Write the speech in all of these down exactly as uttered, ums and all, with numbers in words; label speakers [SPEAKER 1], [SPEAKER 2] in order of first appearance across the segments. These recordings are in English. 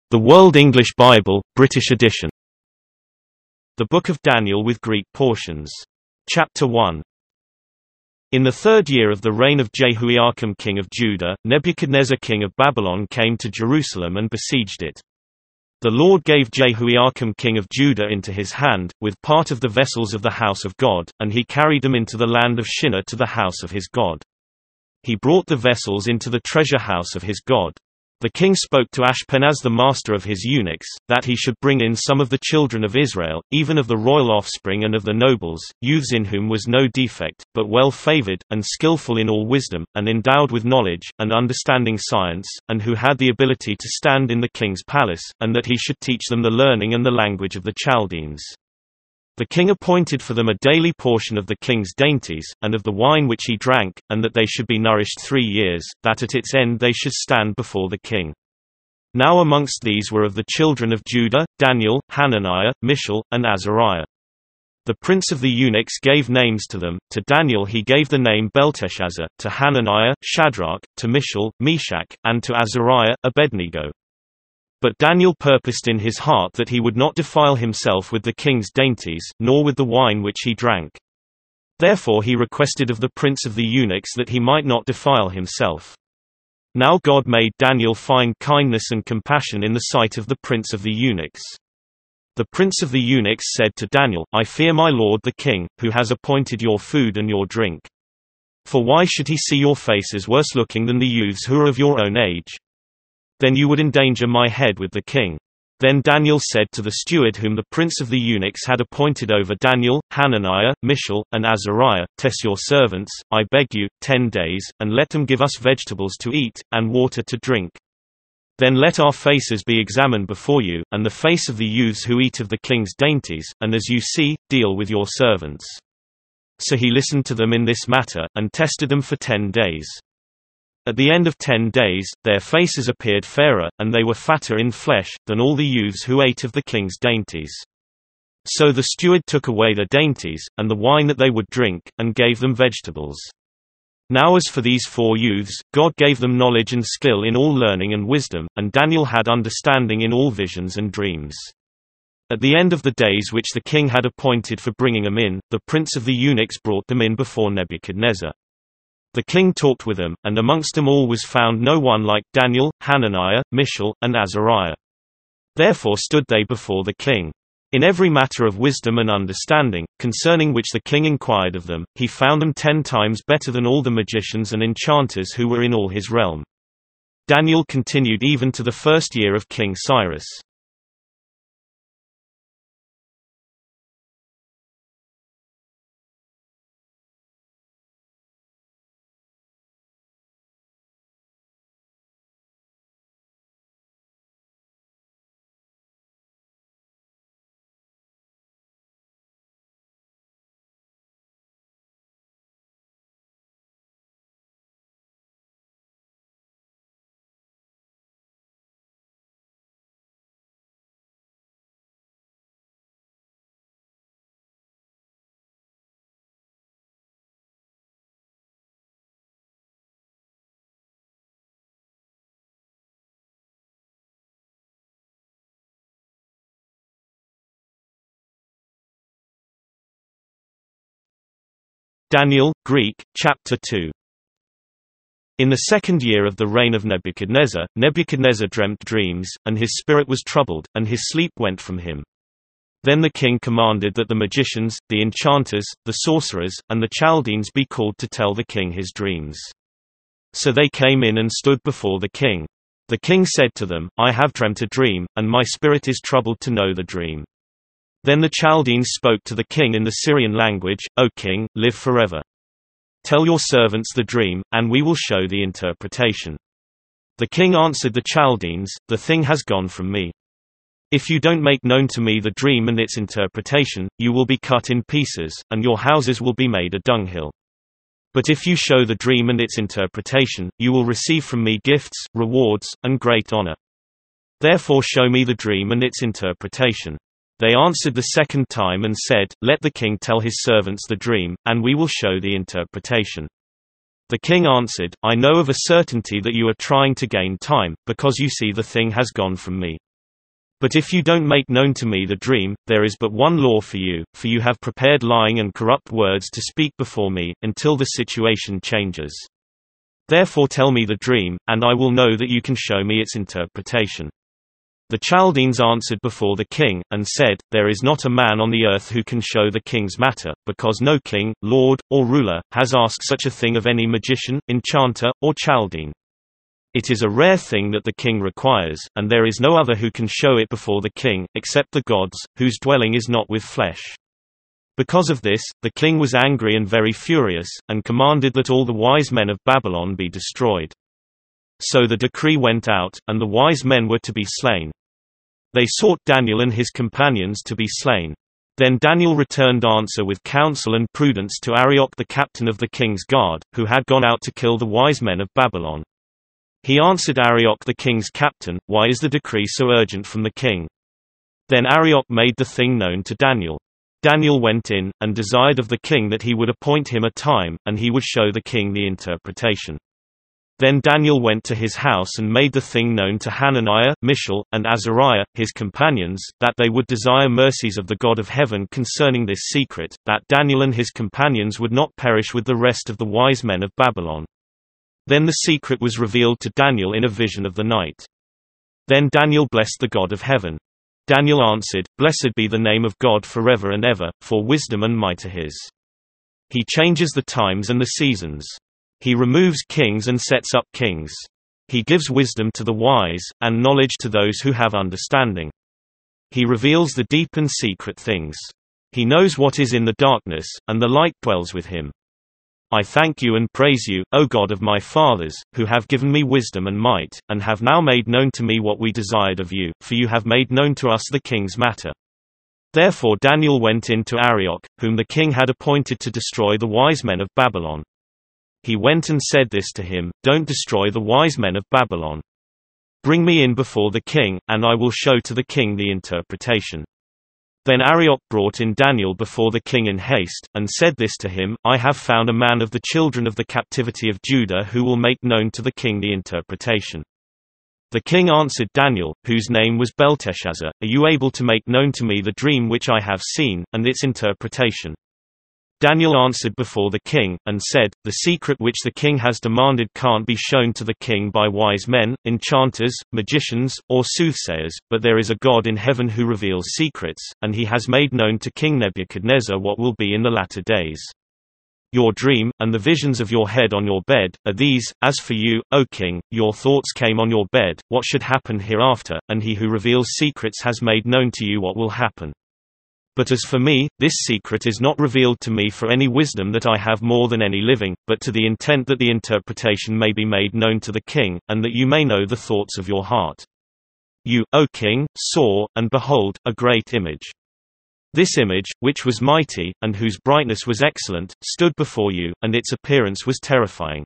[SPEAKER 1] The World English Bible, British edition. The Book of Daniel with Greek portions. Chapter one. In the third year of the reign of Jehoiakim king of Judah, Nebuchadnezzar king of Babylon came to Jerusalem and besieged it. The Lord gave Jehoiakim king of Judah into his hand, with part of the vessels of the house of God, and he carried them into the land of Shinar to the house of his God. He brought the vessels into the treasure house of his God. The king spoke to Ashpenaz the master of his eunuchs, that he should bring in some of the children of Israel, even of the royal offspring and of the nobles, youths in whom was no defect, but well favored, and skillful in all wisdom, and endowed with knowledge, and understanding science, and who had the ability to stand in the king's palace, and that he should teach them the learning and the language of the Chaldeans. The king appointed for them a daily portion of the king's dainties, and of the wine which he drank, and that they should be nourished three years, that at its end they should stand before the king. Now amongst these were of the children of Judah, Daniel, Hananiah, Mishael, and Azariah. The prince of the eunuchs gave names to them. To Daniel he gave the name Belteshazzar, to Hananiah, Shadrach, to Mishael, Meshach, and to Azariah, Abednego. But Daniel purposed in his heart that he would not defile himself with the king's dainties, nor with the wine which he drank. Therefore he requested of the prince of the eunuchs that he might not defile himself. Now God made Daniel find kindness and compassion in the sight of the prince of the eunuchs. The prince of the eunuchs said to Daniel, I fear my lord the king, who has appointed your food and your drink. For why should he see your faces worse looking than the youths who are of your own age? Then you would endanger my head with the king. Then Daniel said to the steward whom the prince of the eunuchs had appointed over Daniel, Hananiah, Mishael, and Azariah, Test your servants, I beg you, ten days, and let them give us vegetables to eat, and water to drink. Then let our faces be examined before you, and the face of the youths who eat of the king's dainties, and as you see, deal with your servants. So he listened to them in this matter, and tested them for ten days. At the end of ten days, their faces appeared fairer, and they were fatter in flesh, than all the youths who ate of the king's dainties. So the steward took away their dainties, and the wine that they would drink, and gave them vegetables. Now as for these four youths, God gave them knowledge and skill in all learning and wisdom, and Daniel had understanding in all visions and dreams. At the end of the days which the king had appointed for bringing them in, the prince of the eunuchs brought them in before Nebuchadnezzar. The king talked with them, and amongst them all was found no one like Daniel, Hananiah, Mishael, and Azariah. Therefore stood they before the king. In every matter of wisdom and understanding, concerning which the king inquired of them, he found them ten times better than all the magicians and enchanters who were in all his realm. Daniel continued even to the first year of King Cyrus. Daniel, Greek, Chapter two. In the second year of the reign of Nebuchadnezzar, Nebuchadnezzar dreamt dreams, and his spirit was troubled, and his sleep went from him. Then the king commanded that the magicians, the enchanters, the sorcerers, and the Chaldeans be called to tell the king his dreams. So they came in and stood before the king. The king said to them, I have dreamt a dream, and my spirit is troubled to know the dream. Then the Chaldeans spoke to the king in the Syrian language, O king, live forever. Tell your servants the dream, and we will show the interpretation. The king answered the Chaldeans, The thing has gone from me. If you don't make known to me the dream and its interpretation, you will be cut in pieces, and your houses will be made a dunghill. But if you show the dream and its interpretation, you will receive from me gifts, rewards, and great honor. Therefore show me the dream and its interpretation. They answered the second time and said, Let the king tell his servants the dream, and we will show the interpretation. The king answered, I know of a certainty that you are trying to gain time, because you see the thing has gone from me. But if you don't make known to me the dream, there is but one law for you, for you have prepared lying and corrupt words to speak before me, until the situation changes. Therefore tell me the dream, and I will know that you can show me its interpretation." The Chaldeans answered before the king, and said, "There is not a man on the earth who can show the king's matter, because no king, lord, or ruler, has asked such a thing of any magician, enchanter, or Chaldean. It is a rare thing that the king requires, and there is no other who can show it before the king, except the gods, whose dwelling is not with flesh." Because of this, the king was angry and very furious, and commanded that all the wise men of Babylon be destroyed. So the decree went out, and the wise men were to be slain. They sought Daniel and his companions to be slain. Then Daniel returned answer with counsel and prudence to Arioch the captain of the king's guard, who had gone out to kill the wise men of Babylon. He answered Arioch the king's captain, "Why is the decree so urgent from the king?" Then Arioch made the thing known to Daniel. Daniel went in, and desired of the king that he would appoint him a time, and he would show the king the interpretation. Then Daniel went to his house and made the thing known to Hananiah, Mishael, and Azariah, his companions, that they would desire mercies of the God of heaven concerning this secret, that Daniel and his companions would not perish with the rest of the wise men of Babylon. Then the secret was revealed to Daniel in a vision of the night. Then Daniel blessed the God of heaven. Daniel answered, "Blessed be the name of God forever and ever, for wisdom and might are his. He changes the times and the seasons. He removes kings and sets up kings. He gives wisdom to the wise, and knowledge to those who have understanding. He reveals the deep and secret things. He knows what is in the darkness, and the light dwells with him. I thank you and praise you, O God of my fathers, who have given me wisdom and might, and have now made known to me what we desired of you, for you have made known to us the king's matter." Therefore Daniel went in to Arioch, whom the king had appointed to destroy the wise men of Babylon. He went and said this to him, "Don't destroy the wise men of Babylon. Bring me in before the king, and I will show to the king the interpretation." Then Arioch brought in Daniel before the king in haste, and said this to him, "I have found a man of the children of the captivity of Judah who will make known to the king the interpretation." The king answered Daniel, whose name was Belteshazzar, "Are you able to make known to me the dream which I have seen, and its interpretation?" Daniel answered before the king, and said, "The secret which the king has demanded can't be shown to the king by wise men, enchanters, magicians, or soothsayers, but there is a God in heaven who reveals secrets, and he has made known to King Nebuchadnezzar what will be in the latter days. Your dream, and the visions of your head on your bed, are these. As for you, O king, your thoughts came on your bed, what should happen hereafter, and he who reveals secrets has made known to you what will happen. But as for me, this secret is not revealed to me for any wisdom that I have more than any living, but to the intent that the interpretation may be made known to the king, and that you may know the thoughts of your heart. You, O king, saw, and behold, a great image. This image, which was mighty, and whose brightness was excellent, stood before you, and its appearance was terrifying.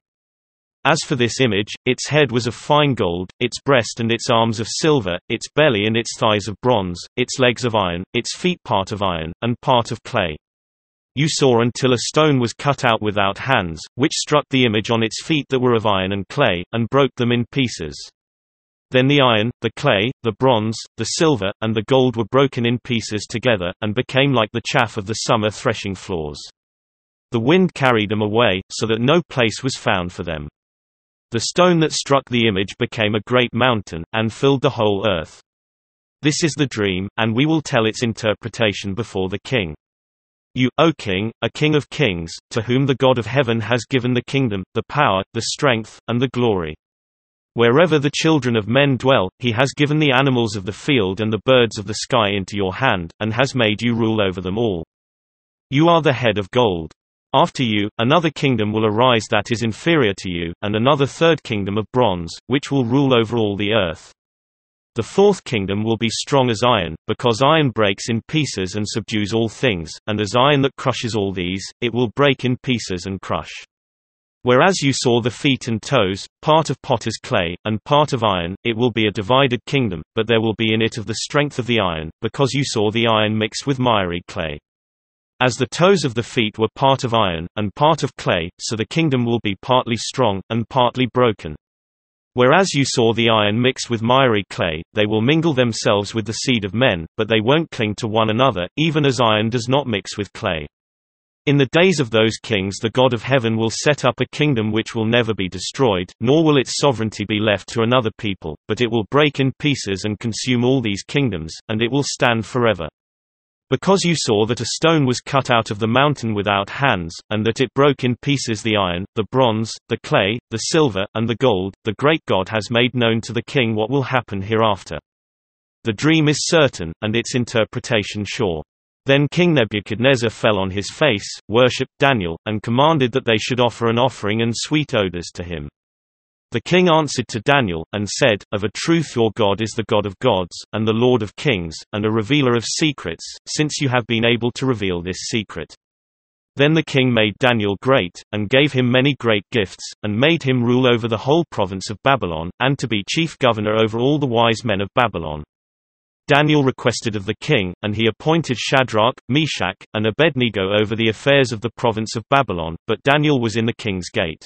[SPEAKER 1] As for this image, its head was of fine gold, its breast and its arms of silver, its belly and its thighs of bronze, its legs of iron, its feet part of iron, and part of clay. You saw until a stone was cut out without hands, which struck the image on its feet that were of iron and clay, and broke them in pieces. Then the iron, the clay, the bronze, the silver, and the gold were broken in pieces together, and became like the chaff of the summer threshing floors. The wind carried them away, so that no place was found for them. The stone that struck the image became a great mountain, and filled the whole earth. This is the dream, and we will tell its interpretation before the king. You, O king, are king of kings, to whom the God of heaven has given the kingdom, the power, the strength, and the glory. Wherever the children of men dwell, he has given the animals of the field and the birds of the sky into your hand, and has made you rule over them all. You are the head of gold. After you, another kingdom will arise that is inferior to you, and another third kingdom of bronze, which will rule over all the earth. The fourth kingdom will be strong as iron, because iron breaks in pieces and subdues all things, and as iron that crushes all these, it will break in pieces and crush. Whereas you saw the feet and toes, part of potter's clay, and part of iron, it will be a divided kingdom, but there will be in it of the strength of the iron, because you saw the iron mixed with miry clay. As the toes of the feet were part of iron, and part of clay, so the kingdom will be partly strong, and partly broken. Whereas you saw the iron mixed with miry clay, they will mingle themselves with the seed of men, but they won't cling to one another, even as iron does not mix with clay. In the days of those kings the God of heaven will set up a kingdom which will never be destroyed, nor will its sovereignty be left to another people, but it will break in pieces and consume all these kingdoms, and it will stand forever. Because you saw that a stone was cut out of the mountain without hands, and that it broke in pieces the iron, the bronze, the clay, the silver, and the gold, the great God has made known to the king what will happen hereafter. The dream is certain, and its interpretation sure. Then King Nebuchadnezzar fell on his face, worshipped Daniel, and commanded that they should offer an offering and sweet odors to him. The king answered to Daniel, and said, Of a truth your God is the God of gods, and the Lord of kings, and a revealer of secrets, since you have been able to reveal this secret. Then the king made Daniel great, and gave him many great gifts, and made him rule over the whole province of Babylon, and to be chief governor over all the wise men of Babylon. Daniel requested of the king, and he appointed Shadrach, Meshach, and Abednego over the affairs of the province of Babylon, but Daniel was in the king's gate.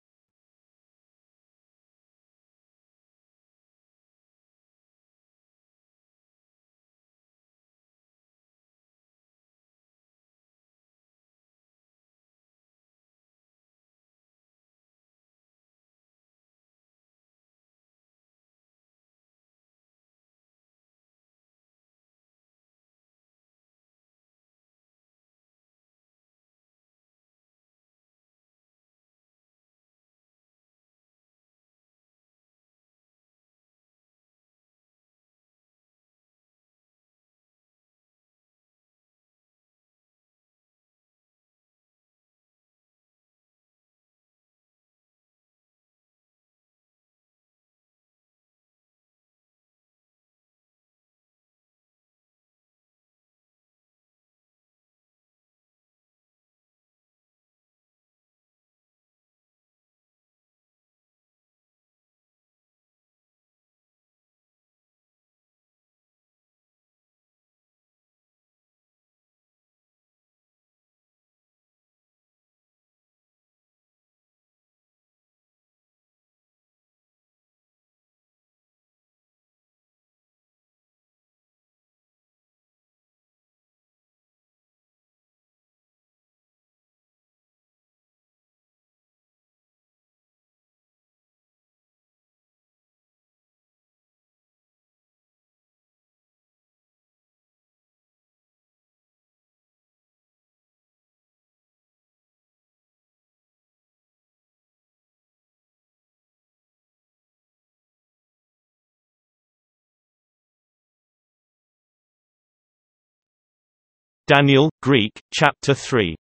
[SPEAKER 1] Daniel, Greek, Chapter three.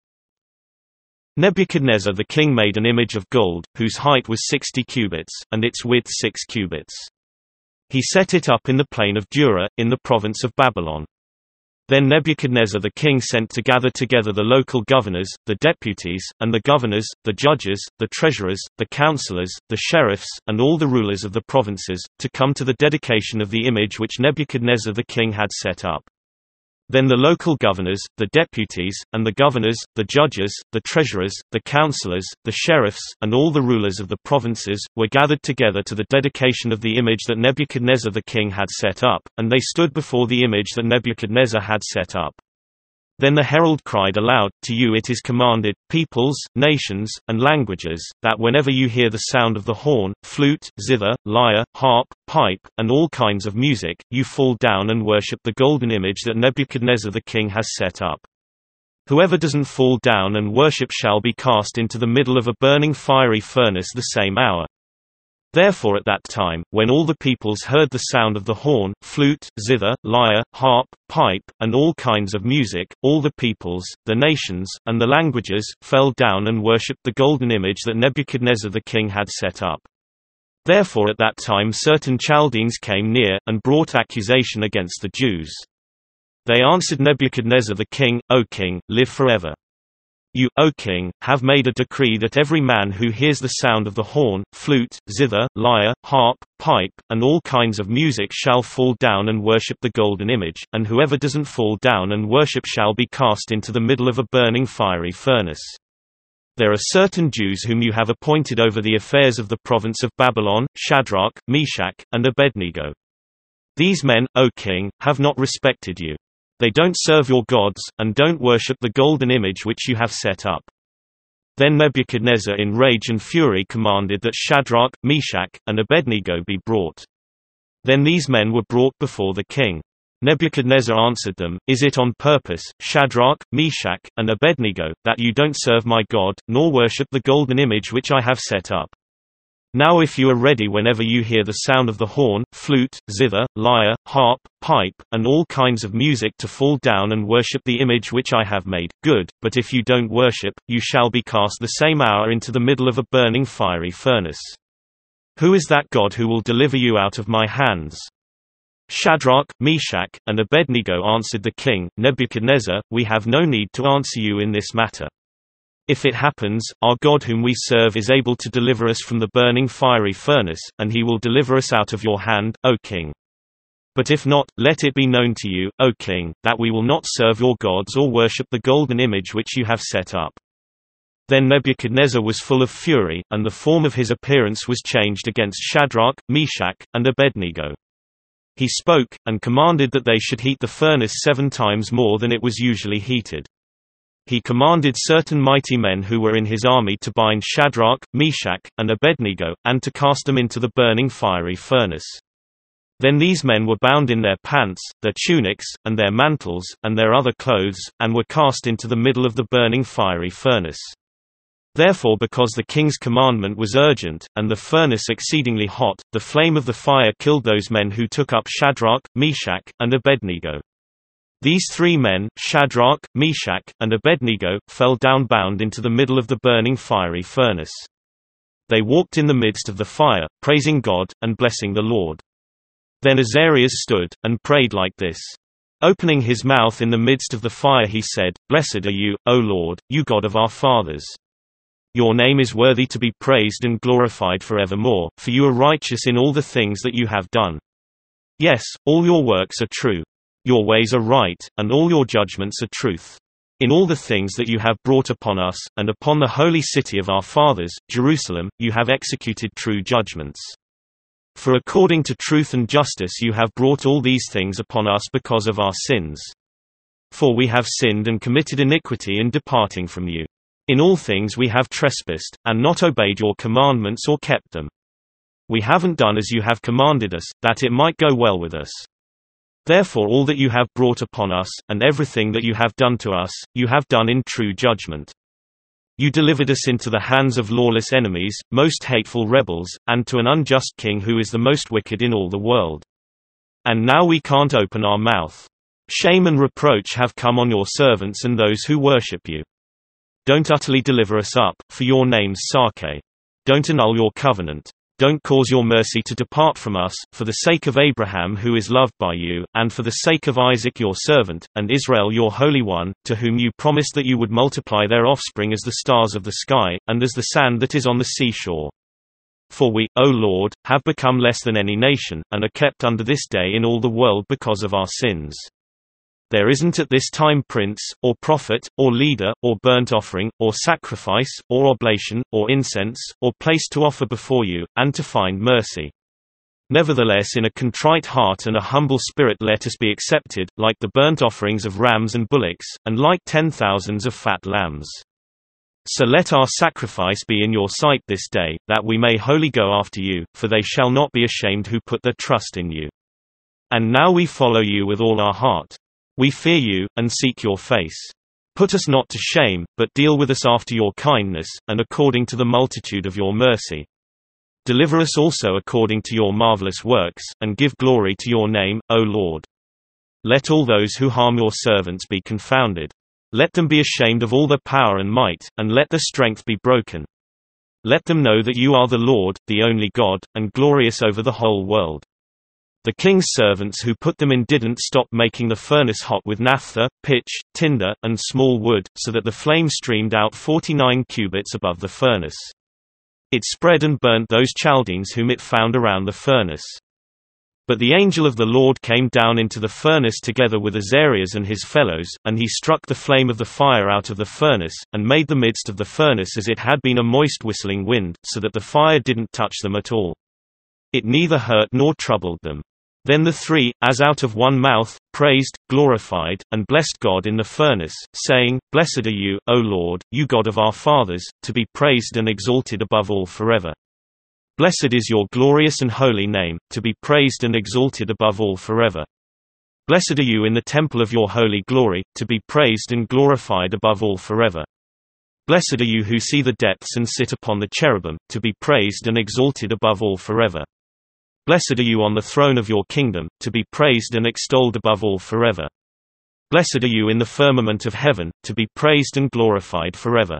[SPEAKER 1] Nebuchadnezzar the king made an image of gold, whose height was sixty cubits, and its width six cubits. He set it up in the plain of Dura, in the province of Babylon. Then Nebuchadnezzar the king sent to gather together the local governors, the deputies, and the governors, the judges, the treasurers, the counselors, the sheriffs, and all the rulers of the provinces, to come to the dedication of the image which Nebuchadnezzar the king had set up. Then the local governors, the deputies, and the governors, the judges, the treasurers, the counselors, the sheriffs, and all the rulers of the provinces, were gathered together to the dedication of the image that Nebuchadnezzar the king had set up, and they stood before the image that Nebuchadnezzar had set up. Then the herald cried aloud, To you it is commanded, peoples, nations, and languages, that whenever you hear the sound of the horn, flute, zither, lyre, harp, pipe, and all kinds of music, you fall down and worship the golden image that Nebuchadnezzar the king has set up. Whoever doesn't fall down and worship shall be cast into the middle of a burning fiery furnace the same hour. Therefore at that time, when all the peoples heard the sound of the horn, flute, zither, lyre, harp, pipe, and all kinds of music, all the peoples, the nations, and the languages, fell down and worshipped the golden image that Nebuchadnezzar the king had set up. Therefore at that time certain Chaldeans came near, and brought accusation against the Jews. They answered Nebuchadnezzar the king, O king, live forever. You, O king, have made a decree that every man who hears the sound of the horn, flute, zither, lyre, harp, pipe, and all kinds of music shall fall down and worship the golden image, and whoever doesn't fall down and worship shall be cast into the middle of a burning fiery furnace. There are certain Jews whom you have appointed over the affairs of the province of Babylon, Shadrach, Meshach, and Abednego. These men, O king, have not respected you. They don't serve your gods, and don't worship the golden image which you have set up." Then Nebuchadnezzar in rage and fury commanded that Shadrach, Meshach, and Abednego be brought. Then these men were brought before the king. Nebuchadnezzar answered them, "Is it on purpose, Shadrach, Meshach, and Abednego, that you don't serve my God, nor worship the golden image which I have set up? Now if you are ready whenever you hear the sound of the horn, flute, zither, lyre, harp, pipe, and all kinds of music to fall down and worship the image which I have made, good, but if you don't worship, you shall be cast the same hour into the middle of a burning fiery furnace. Who is that God who will deliver you out of my hands?" Shadrach, Meshach, and Abednego answered the king, "Nebuchadnezzar, we have no need to answer you in this matter. If it happens, our God whom we serve is able to deliver us from the burning fiery furnace, and he will deliver us out of your hand, O king. But if not, let it be known to you, O king, that we will not serve your gods or worship the golden image which you have set up." Then Nebuchadnezzar was full of fury, and the form of his appearance was changed against Shadrach, Meshach, and Abednego. He spoke, and commanded that they should heat the furnace seven times more than it was usually heated. He commanded certain mighty men who were in his army to bind Shadrach, Meshach, and Abednego, and to cast them into the burning fiery furnace. Then these men were bound in their pants, their tunics, and their mantles, and their other clothes, and were cast into the middle of the burning fiery furnace. Therefore because the king's commandment was urgent, and the furnace exceedingly hot, the flame of the fire killed those men who took up Shadrach, Meshach, and Abednego. These three men, Shadrach, Meshach, and Abednego, fell down bound into the middle of the burning fiery furnace. They walked in the midst of the fire, praising God, and blessing the Lord. Then Azarias stood, and prayed like this. Opening his mouth in the midst of the fire he said, "Blessed are you, O Lord, you God of our fathers. Your name is worthy to be praised and glorified forevermore, for you are righteous in all the things that you have done. Yes, all your works are true. Your ways are right, and all your judgments are truth. In all the things that you have brought upon us, and upon the holy city of our fathers, Jerusalem, you have executed true judgments. For according to truth and justice you have brought all these things upon us because of our sins. For we have sinned and committed iniquity in departing from you. In all things we have trespassed, and not obeyed your commandments or kept them. We haven't done as you have commanded us, that it might go well with us. Therefore all that you have brought upon us, and everything that you have done to us, you have done in true judgment. You delivered us into the hands of lawless enemies, most hateful rebels, and to an unjust king who is the most wicked in all the world. And now we can't open our mouth. Shame and reproach have come on your servants and those who worship you. Don't utterly deliver us up, for your name's sake. Don't annul your covenant. Don't cause your mercy to depart from us, for the sake of Abraham who is loved by you, and for the sake of Isaac your servant, and Israel your Holy One, to whom you promised that you would multiply their offspring as the stars of the sky, and as the sand that is on the seashore. For we, O Lord, have become less than any nation, and are kept under this day in all the world because of our sins. There isn't at this time prince, or prophet, or leader, or burnt offering, or sacrifice, or oblation, or incense, or place to offer before you, and to find mercy. Nevertheless in a contrite heart and a humble spirit let us be accepted, like the burnt offerings of rams and bullocks, and like ten thousands of fat lambs. So let our sacrifice be in your sight this day, that we may wholly go after you, for they shall not be ashamed who put their trust in you. And now we follow you with all our heart. We fear you, and seek your face. Put us not to shame, but deal with us after your kindness, and according to the multitude of your mercy. Deliver us also according to your marvelous works, and give glory to your name, O Lord. Let all those who harm your servants be confounded. Let them be ashamed of all their power and might, and let their strength be broken. Let them know that you are the Lord, the only God, and glorious over the whole world. The king's servants who put them in didn't stop making the furnace hot with naphtha, pitch, tinder, and small wood, so that the flame streamed out forty-nine cubits above the furnace. It spread and burnt those Chaldeans whom it found around the furnace. But the angel of the Lord came down into the furnace together with Azarias and his fellows, and he struck the flame of the fire out of the furnace, and made the midst of the furnace as it had been a moist whistling wind, so that the fire didn't touch them at all. It neither hurt nor troubled them. Then the three, as out of one mouth, praised, glorified, and blessed God in the furnace, saying, Blessed are you, O Lord, you God of our fathers, to be praised and exalted above all forever. Blessed is your glorious and holy name, to be praised and exalted above all forever. Blessed are you in the temple of your holy glory, to be praised and glorified above all forever. Blessed are you who see the depths and sit upon the cherubim, to be praised and exalted above all forever. Blessed are you on the throne of your kingdom, to be praised and extolled above all forever. Blessed are you in the firmament of heaven, to be praised and glorified forever.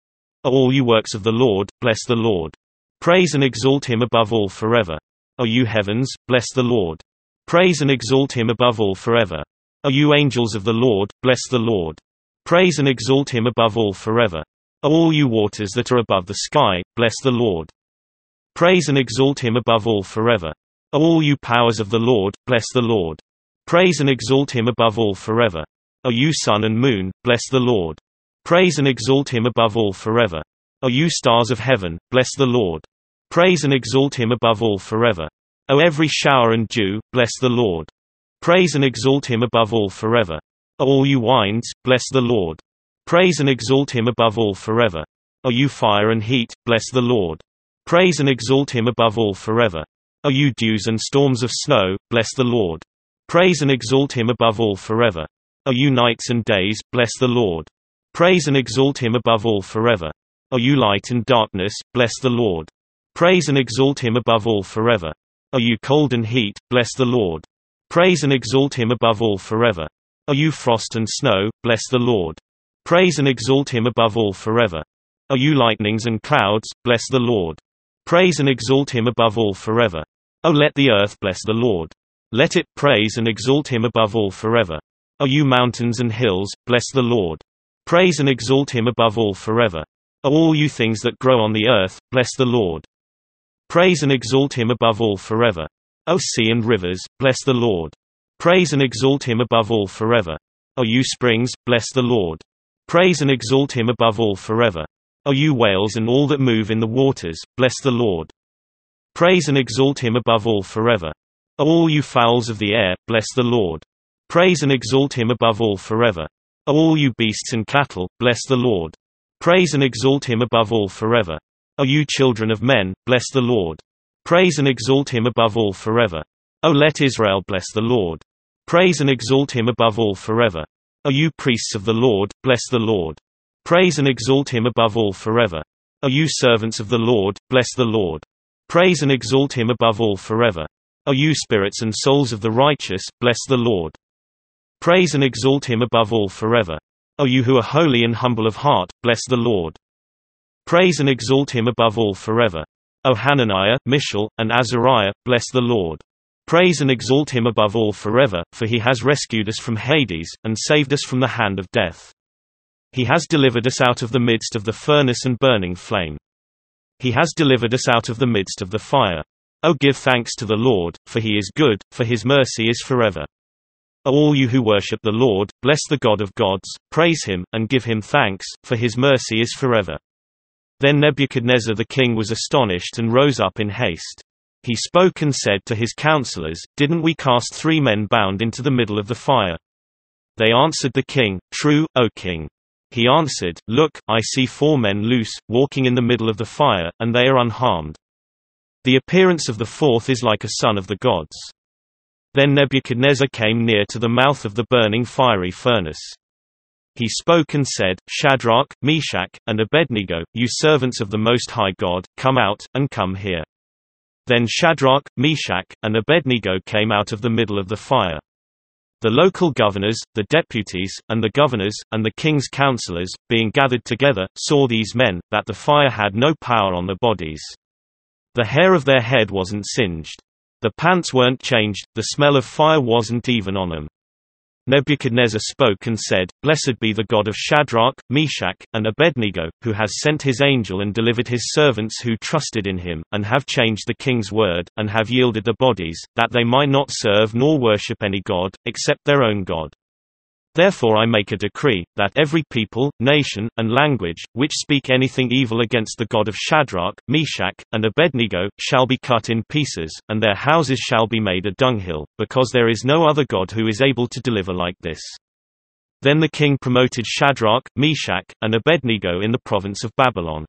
[SPEAKER 1] O all you works of the Lord, bless the Lord. Praise and exalt him above all forever. O you heavens, bless the Lord. Praise and exalt him above all forever. O you angels of the Lord, bless the Lord. Praise and exalt him above all forever. O all you waters that are above the sky, bless the Lord. Praise and exalt him above all forever. O all you powers of the Lord, bless the Lord. Praise and exalt him above all forever. O you sun and moon, bless the Lord. Praise and exalt him above all forever. O you stars of heaven, bless the Lord. Praise and exalt him above all forever. O every shower and dew, bless the Lord. Praise and exalt him above all forever. O all you winds, bless the Lord. Praise and exalt him above all forever. O you fire and heat, bless the Lord. Praise and exalt him above all forever. O you dews and storms of snow, bless the Lord. Praise and exalt him above all forever. O you nights and days, bless the Lord. Praise and exalt him above all forever. O you light and darkness, bless the Lord. Praise and exalt him above all forever. O you cold and heat, bless the Lord. Praise and exalt him above all forever. O you frost and snow, bless the Lord. Praise and exalt him above all forever. O you lightnings and clouds, bless the Lord. Praise and exalt him above all forever. O let the earth bless the Lord. Let it praise and exalt him above all forever. O you mountains and hills, bless the Lord. Praise and exalt him above all forever. O all you things that grow on the earth, bless the Lord. Praise and exalt him above all forever. O sea and rivers, bless the Lord. Praise and exalt him above all forever. O you springs, bless the Lord. Praise and exalt him above all forever. O you whales and all that move in the waters, bless the Lord. Praise and exalt him above all forever. O all you fowls of the air, bless the Lord. Praise and exalt him above all forever. O all you beasts and cattle, bless the Lord. Praise and exalt him above all forever. O you children of men, bless the Lord. Praise and exalt him above all forever. O let Israel bless the Lord. Praise and exalt him above all forever. O you priests of the Lord, bless the Lord. Praise and exalt him above all forever. O you servants of the Lord, bless the Lord. Praise and exalt him above all forever. O you spirits and souls of the righteous, bless the Lord. Praise and exalt him above all forever. O you who are holy and humble of heart, bless the Lord. Praise and exalt him above all forever. O Hananiah, Mishael, and Azariah, bless the Lord. Praise and exalt him above all forever, for he has rescued us from Hades, and saved us from the hand of death. He has delivered us out of the midst of the furnace and burning flame. He has delivered us out of the midst of the fire. O give thanks to the Lord, for he is good, for his mercy is forever. O all you who worship the Lord, bless the God of gods, praise him, and give him thanks, for his mercy is forever. Then Nebuchadnezzar the king was astonished and rose up in haste. He spoke and said to his counselors, Didn't we cast three men bound into the middle of the fire? They answered the king, True, O king. He answered, Look, I see four men loose, walking in the middle of the fire, and they are unharmed. The appearance of the fourth is like a son of the gods. Then Nebuchadnezzar came near to the mouth of the burning fiery furnace. He spoke and said, Shadrach, Meshach, and Abednego, you servants of the Most High God, come out, and come here. Then Shadrach, Meshach, and Abednego came out of the middle of the fire. The local governors, the deputies, and the governors, and the king's counselors, being gathered together, saw these men, that the fire had no power on their bodies. The hair of their head wasn't singed. The pants weren't changed, the smell of fire wasn't even on them. Nebuchadnezzar spoke and said, "Blessed be the God of Shadrach, Meshach, and Abednego, who has sent his angel and delivered his servants who trusted in him, and have changed the king's word, and have yielded their bodies, that they might not serve nor worship any god, except their own God. Therefore I make a decree, that every people, nation, and language, which speak anything evil against the God of Shadrach, Meshach, and Abednego, shall be cut in pieces, and their houses shall be made a dunghill, because there is no other God who is able to deliver like this." Then the king promoted Shadrach, Meshach, and Abednego in the province of Babylon.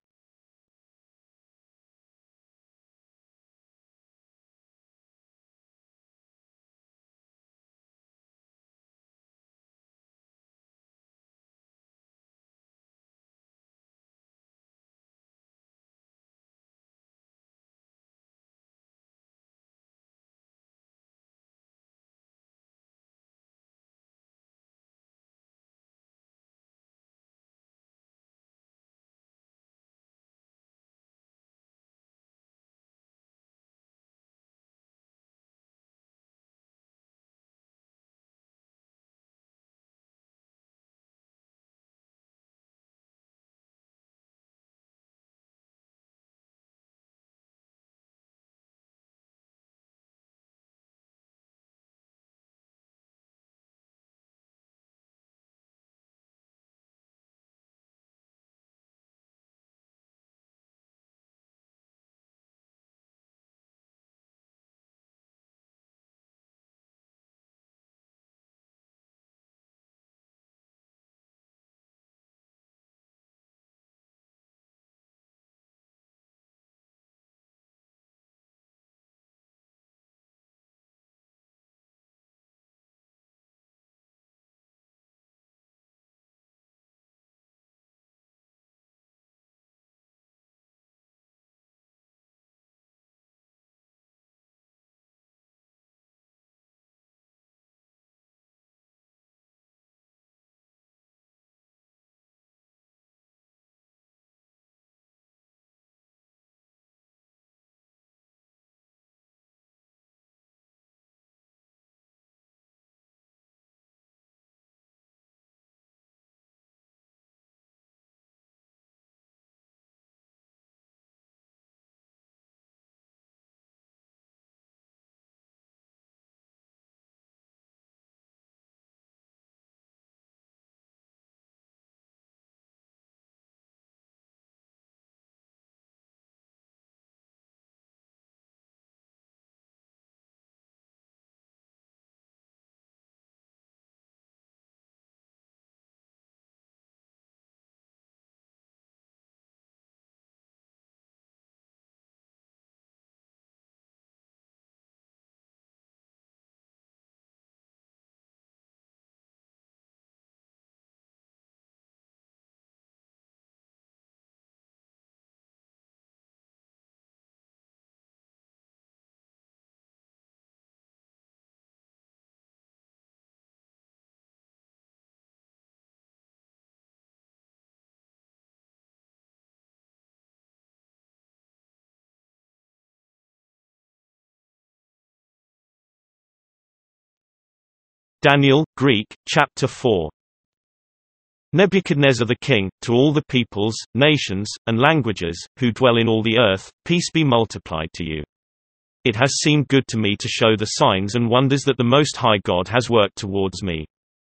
[SPEAKER 1] Daniel, Greek, Chapter four. Nebuchadnezzar the king, to all the peoples, nations, and languages, who dwell in all the earth, peace be multiplied to you. It has seemed good to me to show the signs and wonders that the Most High God has worked towards me.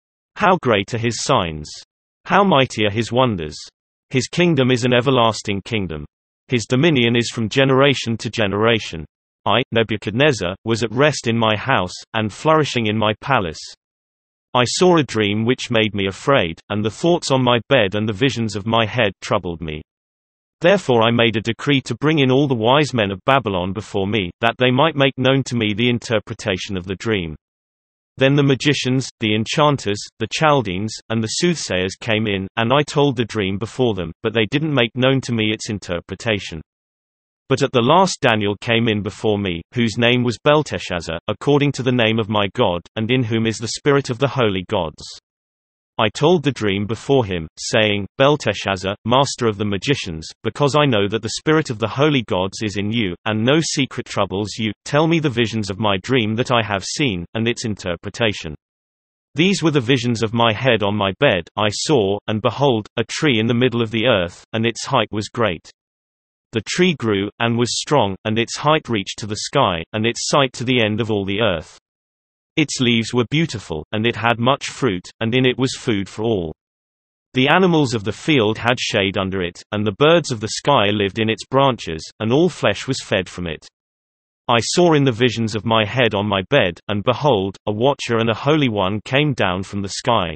[SPEAKER 1] How great are his signs! How mighty are his wonders! His kingdom is an everlasting kingdom. His dominion is from generation to generation. I, Nebuchadnezzar, was at rest in my house, and flourishing in my palace. I saw a dream which made me afraid, and the thoughts on my bed and the visions of my head troubled me. Therefore I made a decree to bring in all the wise men of Babylon before me, that they might make known to me the interpretation of the dream. Then the magicians, the enchanters, the Chaldeans, and the soothsayers came in, and I told the dream before them, but they didn't make known to me its interpretation. But at the last Daniel came in before me, whose name was Belteshazzar, according to the name of my God, and in whom is the spirit of the holy gods. I told the dream before him, saying, Belteshazzar, master of the magicians, because I know that the spirit of the holy gods is in you, and no secret troubles you, tell me the visions of my dream that I have seen, and its interpretation. These were the visions of my head on my bed. I saw, and behold, a tree in the middle of the earth, and its height was great. The tree grew, and was strong, and its height reached to the sky, and its sight to the end of all the earth. Its leaves were beautiful, and it had much fruit, and in it was food for all. The animals of the field had shade under it, and the birds of the sky lived in its branches, and all flesh was fed from it. I saw in the visions of my head on my bed, and behold, a watcher and a holy one came down from the sky.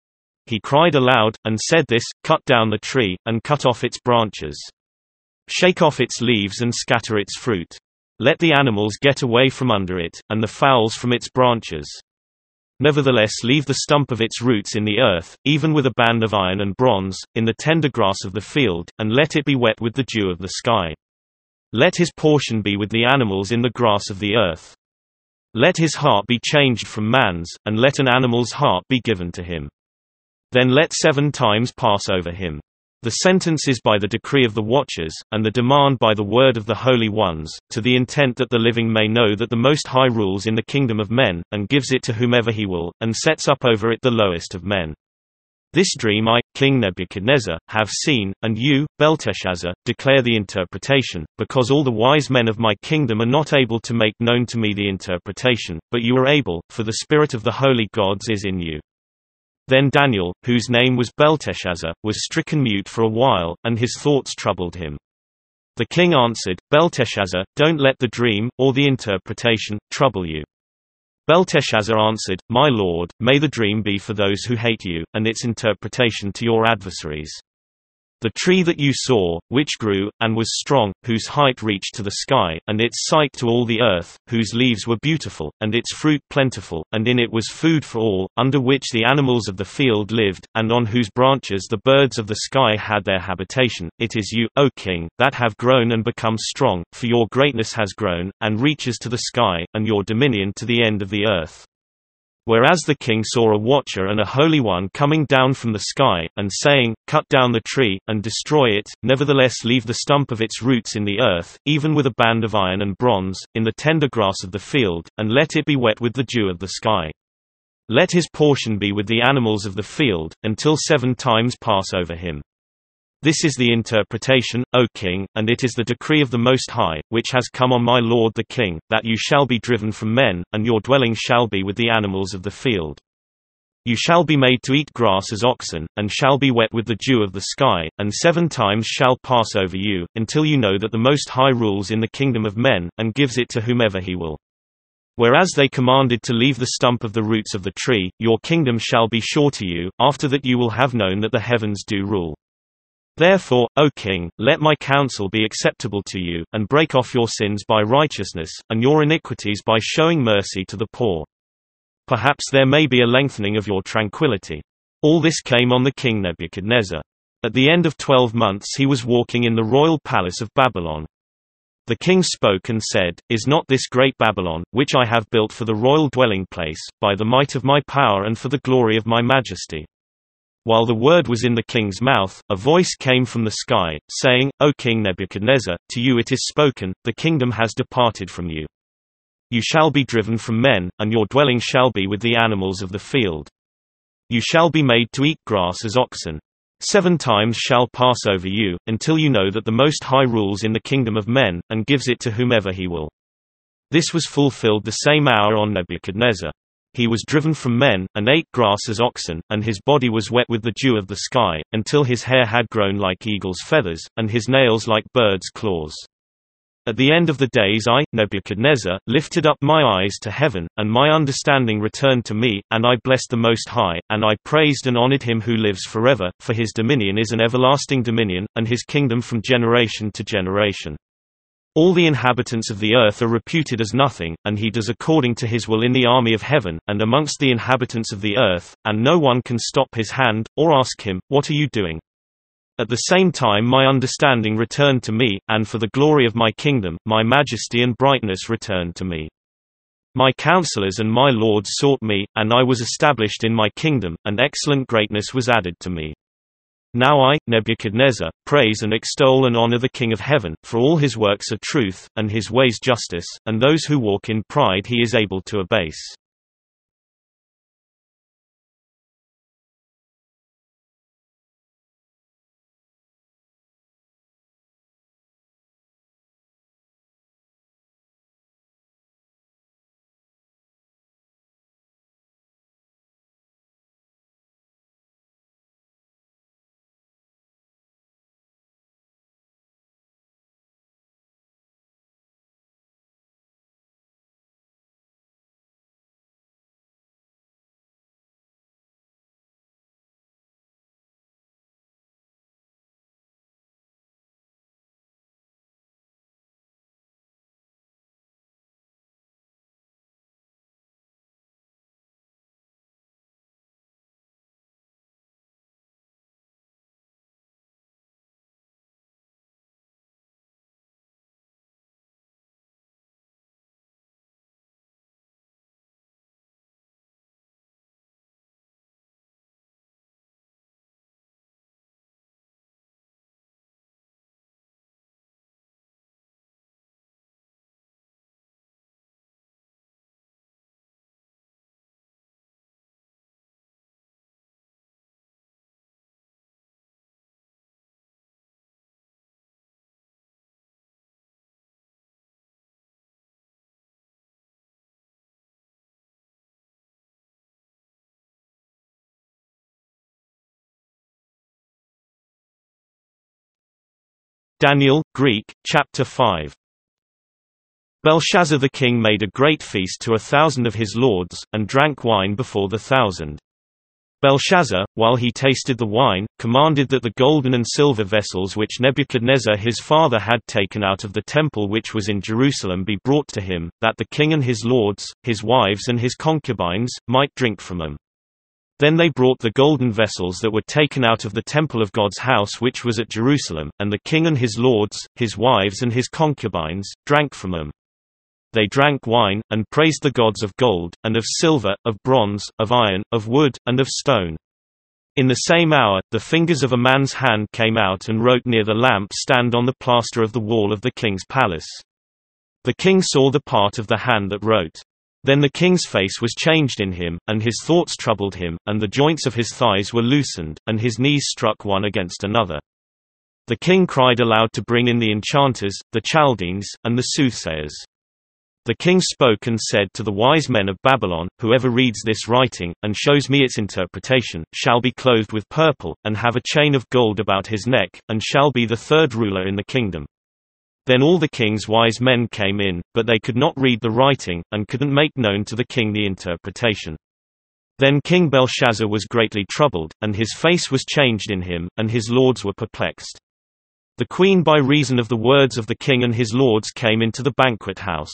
[SPEAKER 1] He cried aloud, and said this, Cut down the tree, and cut off its branches. Shake off its leaves and scatter its fruit. Let the animals get away from under it, and the fowls from its branches. Nevertheless leave the stump of its roots in the earth, even with a band of iron and bronze, in the tender grass of the field, and let it be wet with the dew of the sky. Let his portion be with the animals in the grass of the earth. Let his heart be changed from man's, and let an animal's heart be given to him. Then let seven times pass over him. The sentence is by the decree of the watchers, and the demand by the word of the holy ones, to the intent that the living may know that the Most High rules in the kingdom of men, and gives it to whomever he will, and sets up over it the lowest of men. This dream I, King Nebuchadnezzar, have seen, and you, Belteshazzar, declare the interpretation, because all the wise men of my kingdom are not able to make known to me the interpretation, but you are able, for the spirit of the holy gods is in you. Then Daniel, whose name was Belteshazzar, was stricken mute for a while, and his thoughts troubled him. The king answered, Belteshazzar, don't let the dream, or the interpretation, trouble you. Belteshazzar answered, My lord, may the dream be for those who hate you, and its interpretation to your adversaries. The tree that you saw, which grew, and was strong, whose height reached to the sky, and its sight to all the earth, whose leaves were beautiful, and its fruit plentiful, and in it was food for all, under which the animals of the field lived, and on whose branches the birds of the sky had their habitation, it is you, O king, that have grown and become strong, for your greatness has grown, and reaches to the sky, and your dominion to the end of the earth. Whereas the king saw a watcher and a holy one coming down from the sky, and saying, Cut down the tree, and destroy it, nevertheless leave the stump of its roots in the earth, even with a band of iron and bronze, in the tender grass of the field, and let it be wet with the dew of the sky. Let his portion be with the animals of the field, until seven times pass over him. This is the interpretation, O king, and it is the decree of the Most High, which has come on my lord the king, that you shall be driven from men, and your dwelling shall be with the animals of the field. You shall be made to eat grass as oxen, and shall be wet with the dew of the sky, and seven times shall pass over you, until you know that the Most High rules in the kingdom of men, and gives it to whomever he will. Whereas they commanded to leave the stump of the roots of the tree, your kingdom shall be sure to you, after that you will have known that the heavens do rule. Therefore, O king, let my counsel be acceptable to you, and break off your sins by righteousness, and your iniquities by showing mercy to the poor. Perhaps there may be a lengthening of your tranquility. All this came on the king Nebuchadnezzar. At the end of twelve months he was walking in the royal palace of Babylon. The king spoke and said, Is not this great Babylon, which I have built for the royal dwelling place, by the might of my power and for the glory of my majesty? While the word was in the king's mouth, a voice came from the sky, saying, O King Nebuchadnezzar, to you it is spoken, the kingdom has departed from you. You shall be driven from men, and your dwelling shall be with the animals of the field. You shall be made to eat grass as oxen. Seven times shall pass over you, until you know that the Most High rules in the kingdom of men, and gives it to whomever he will. This was fulfilled the same hour on Nebuchadnezzar. He was driven from men, and ate grass as oxen, and his body was wet with the dew of the sky, until his hair had grown like eagle's feathers, and his nails like birds' claws. At the end of the days I, Nebuchadnezzar, lifted up my eyes to heaven, and my understanding returned to me, and I blessed the Most High, and I praised and honored him who lives forever, for his dominion is an everlasting dominion, and his kingdom from generation to generation. All the inhabitants of the earth are reputed as nothing, and he does according to his will in the army of heaven, and amongst the inhabitants of the earth, and no one can stop his hand, or ask him, What are you doing? At the same time my understanding returned to me, and for the glory of my kingdom, my majesty and brightness returned to me. My counselors and my lords sought me, and I was established in my kingdom, and excellent greatness was added to me. Now I, Nebuchadnezzar, praise and extol and honor the King of heaven, for all his works are truth, and his ways justice, and those who walk in pride he is able to abase. Daniel, Greek, Chapter five. Belshazzar the king made a great feast to a thousand of his lords, and drank wine before the thousand. Belshazzar, while he tasted the wine, commanded that the golden and silver vessels which Nebuchadnezzar his father had taken out of the temple which was in Jerusalem be brought to him, that the king and his lords, his wives and his concubines, might drink from them. Then they brought the golden vessels that were taken out of the temple of God's house which was at Jerusalem, and the king and his lords, his wives and his concubines, drank from them. They drank wine, and praised the gods of gold, and of silver, of bronze, of iron, of wood, and of stone. In the same hour, the fingers of a man's hand came out and wrote near the lamp stand on the plaster of the wall of the king's palace. The king saw the part of the hand that wrote. Then the king's face was changed in him, and his thoughts troubled him, and the joints of his thighs were loosened, and his knees struck one against another. The king cried aloud to bring in the enchanters, the Chaldeans, and the soothsayers. The king spoke and said to the wise men of Babylon, whoever reads this writing, and shows me its interpretation, shall be clothed with purple, and have a chain of gold about his neck, and shall be the third ruler in the kingdom. Then all the king's wise men came in, but they could not read the writing, and couldn't make known to the king the interpretation. Then King Belshazzar was greatly troubled, and his face was changed in him, and his lords were perplexed. The queen by reason of the words of the king and his lords came into the banquet house.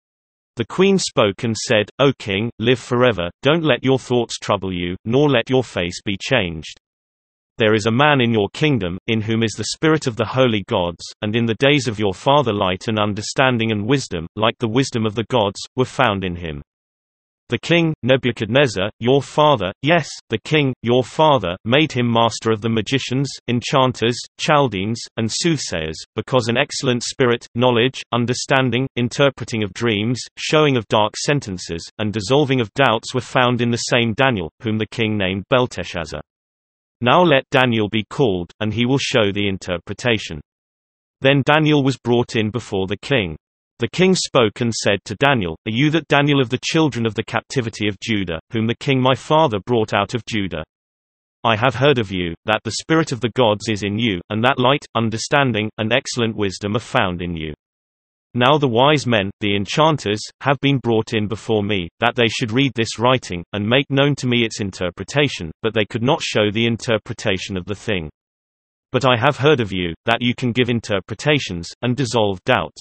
[SPEAKER 1] The queen spoke and said, O king, live forever, don't let your thoughts trouble you, nor let your face be changed. There is a man in your kingdom, in whom is the spirit of the holy gods, and in the days of your father light and understanding and wisdom, like the wisdom of the gods, were found in him. The king, Nebuchadnezzar, your father, yes, the king, your father, made him master of the magicians, enchanters, Chaldeans, and soothsayers, because an excellent spirit, knowledge, understanding, interpreting of dreams, showing of dark sentences, and dissolving of doubts were found in the same Daniel, whom the king named Belteshazzar. Now let Daniel be called, and he will show the interpretation. Then Daniel was brought in before the king. The king spoke and said to Daniel, Are you that Daniel of the children of the captivity of Judah, whom the king my father brought out of Judah? I have heard of you, that the spirit of the gods is in you, and that light, understanding, and excellent wisdom are found in you. Now the wise men, the enchanters, have been brought in before me, that they should read this writing, and make known to me its interpretation, but they could not show the interpretation of the thing. But I have heard of you, that you can give interpretations, and dissolve doubts.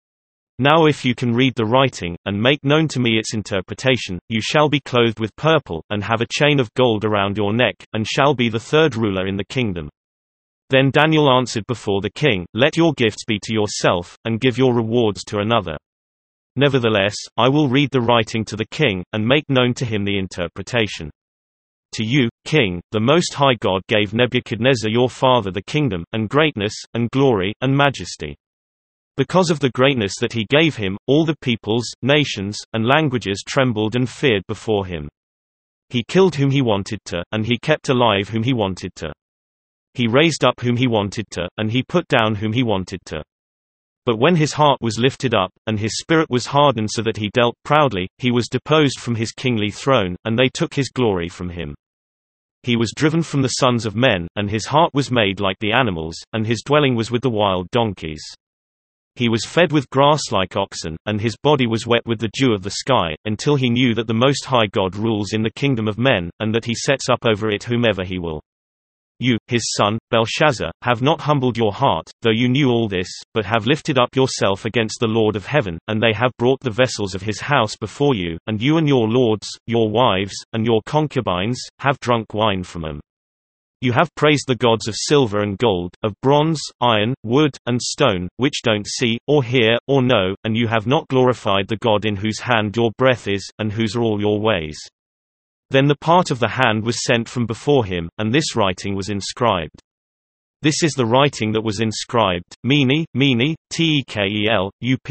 [SPEAKER 1] Now if you can read the writing, and make known to me its interpretation, you shall be clothed with purple, and have a chain of gold around your neck, and shall be the third ruler in the kingdom. Then Daniel answered before the king, Let your gifts be to yourself, and give your rewards to another. Nevertheless, I will read the writing to the king, and make known to him the interpretation. To you, king, the Most High God gave Nebuchadnezzar your father the kingdom, and greatness, and glory, and majesty. Because of the greatness that he gave him, all the peoples, nations, and languages trembled and feared before him. He killed whom he wanted to, and he kept alive whom he wanted to. He raised up whom he wanted to, and he put down whom he wanted to. But when his heart was lifted up, and his spirit was hardened so that he dealt proudly, he was deposed from his kingly throne, and they took his glory from him. He was driven from the sons of men, and his heart was made like the animals, and his dwelling was with the wild donkeys. He was fed with grass like oxen, and his body was wet with the dew of the sky, until he knew that the Most High God rules in the kingdom of men, and that he sets up over it whomever he will. You, his son, Belshazzar, have not humbled your heart, though you knew all this, but have lifted up yourself against the Lord of heaven, and they have brought the vessels of his house before you, and you and your lords, your wives, and your concubines, have drunk wine from them. You have praised the gods of silver and gold, of bronze, iron, wood, and stone, which don't see, or hear, or know, and you have not glorified the God in whose hand your breath is, and whose are all your ways. Then the part of the hand was sent from before him, and this writing was inscribed. This is the writing that was inscribed, Mene, Mene, Tekel,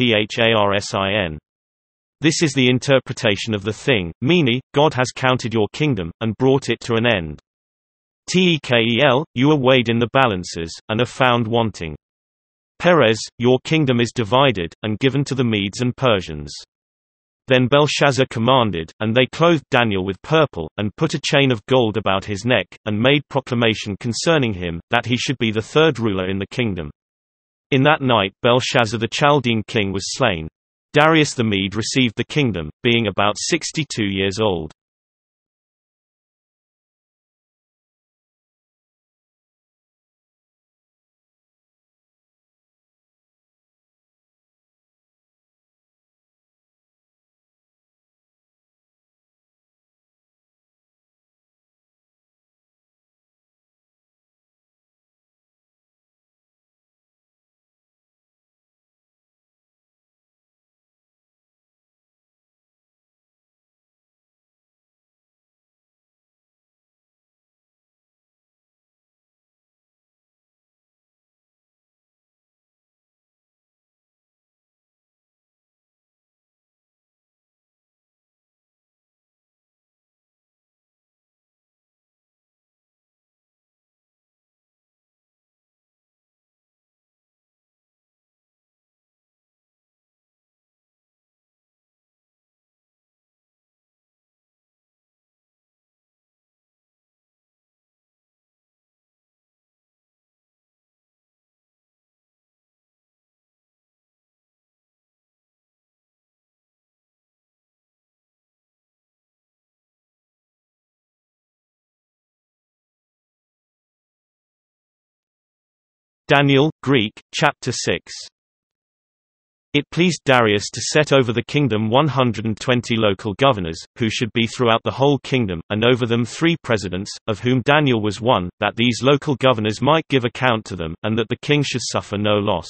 [SPEAKER 1] Upharsin. This is the interpretation of the thing, Mene, God has counted your kingdom, and brought it to an end. Tekel, you are weighed in the balances, and are found wanting. Peres, your kingdom is divided, and given to the Medes and Persians. Then Belshazzar commanded, and they clothed Daniel with purple, and put a chain of gold about his neck, and made proclamation concerning him, that he should be the third ruler in the kingdom. In that night Belshazzar the Chaldean king was slain. Darius the Mede received the kingdom, being about sixty-two years old. Daniel, Greek, Chapter six. It pleased Darius to set over the kingdom one hundred twenty local governors, who should be throughout the whole kingdom, and over them three presidents, of whom Daniel was one, that these local governors might give account to them, and that the king should suffer no loss.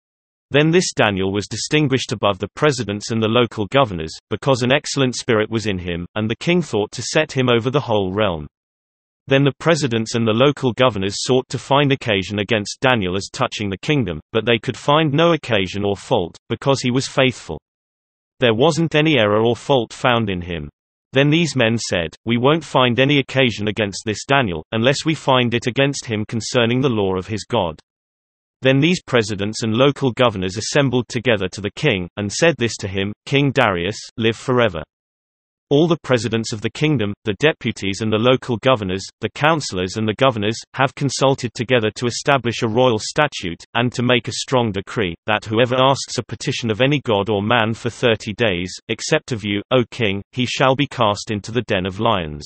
[SPEAKER 1] Then this Daniel was distinguished above the presidents and the local governors, because an excellent spirit was in him, and the king thought to set him over the whole realm. Then the presidents and the local governors sought to find occasion against Daniel as touching the kingdom, but they could find no occasion or fault, because he was faithful. There wasn't any error or fault found in him. Then these men said, "We won't find any occasion against this Daniel, unless we find it against him concerning the law of his God." Then these presidents and local governors assembled together to the king, and said this to him, "King Darius, live forever. All the presidents of the kingdom, the deputies and the local governors, the councillors and the governors, have consulted together to establish a royal statute, and to make a strong decree, that whoever asks a petition of any god or man for thirty days, except of you, O king, he shall be cast into the den of lions.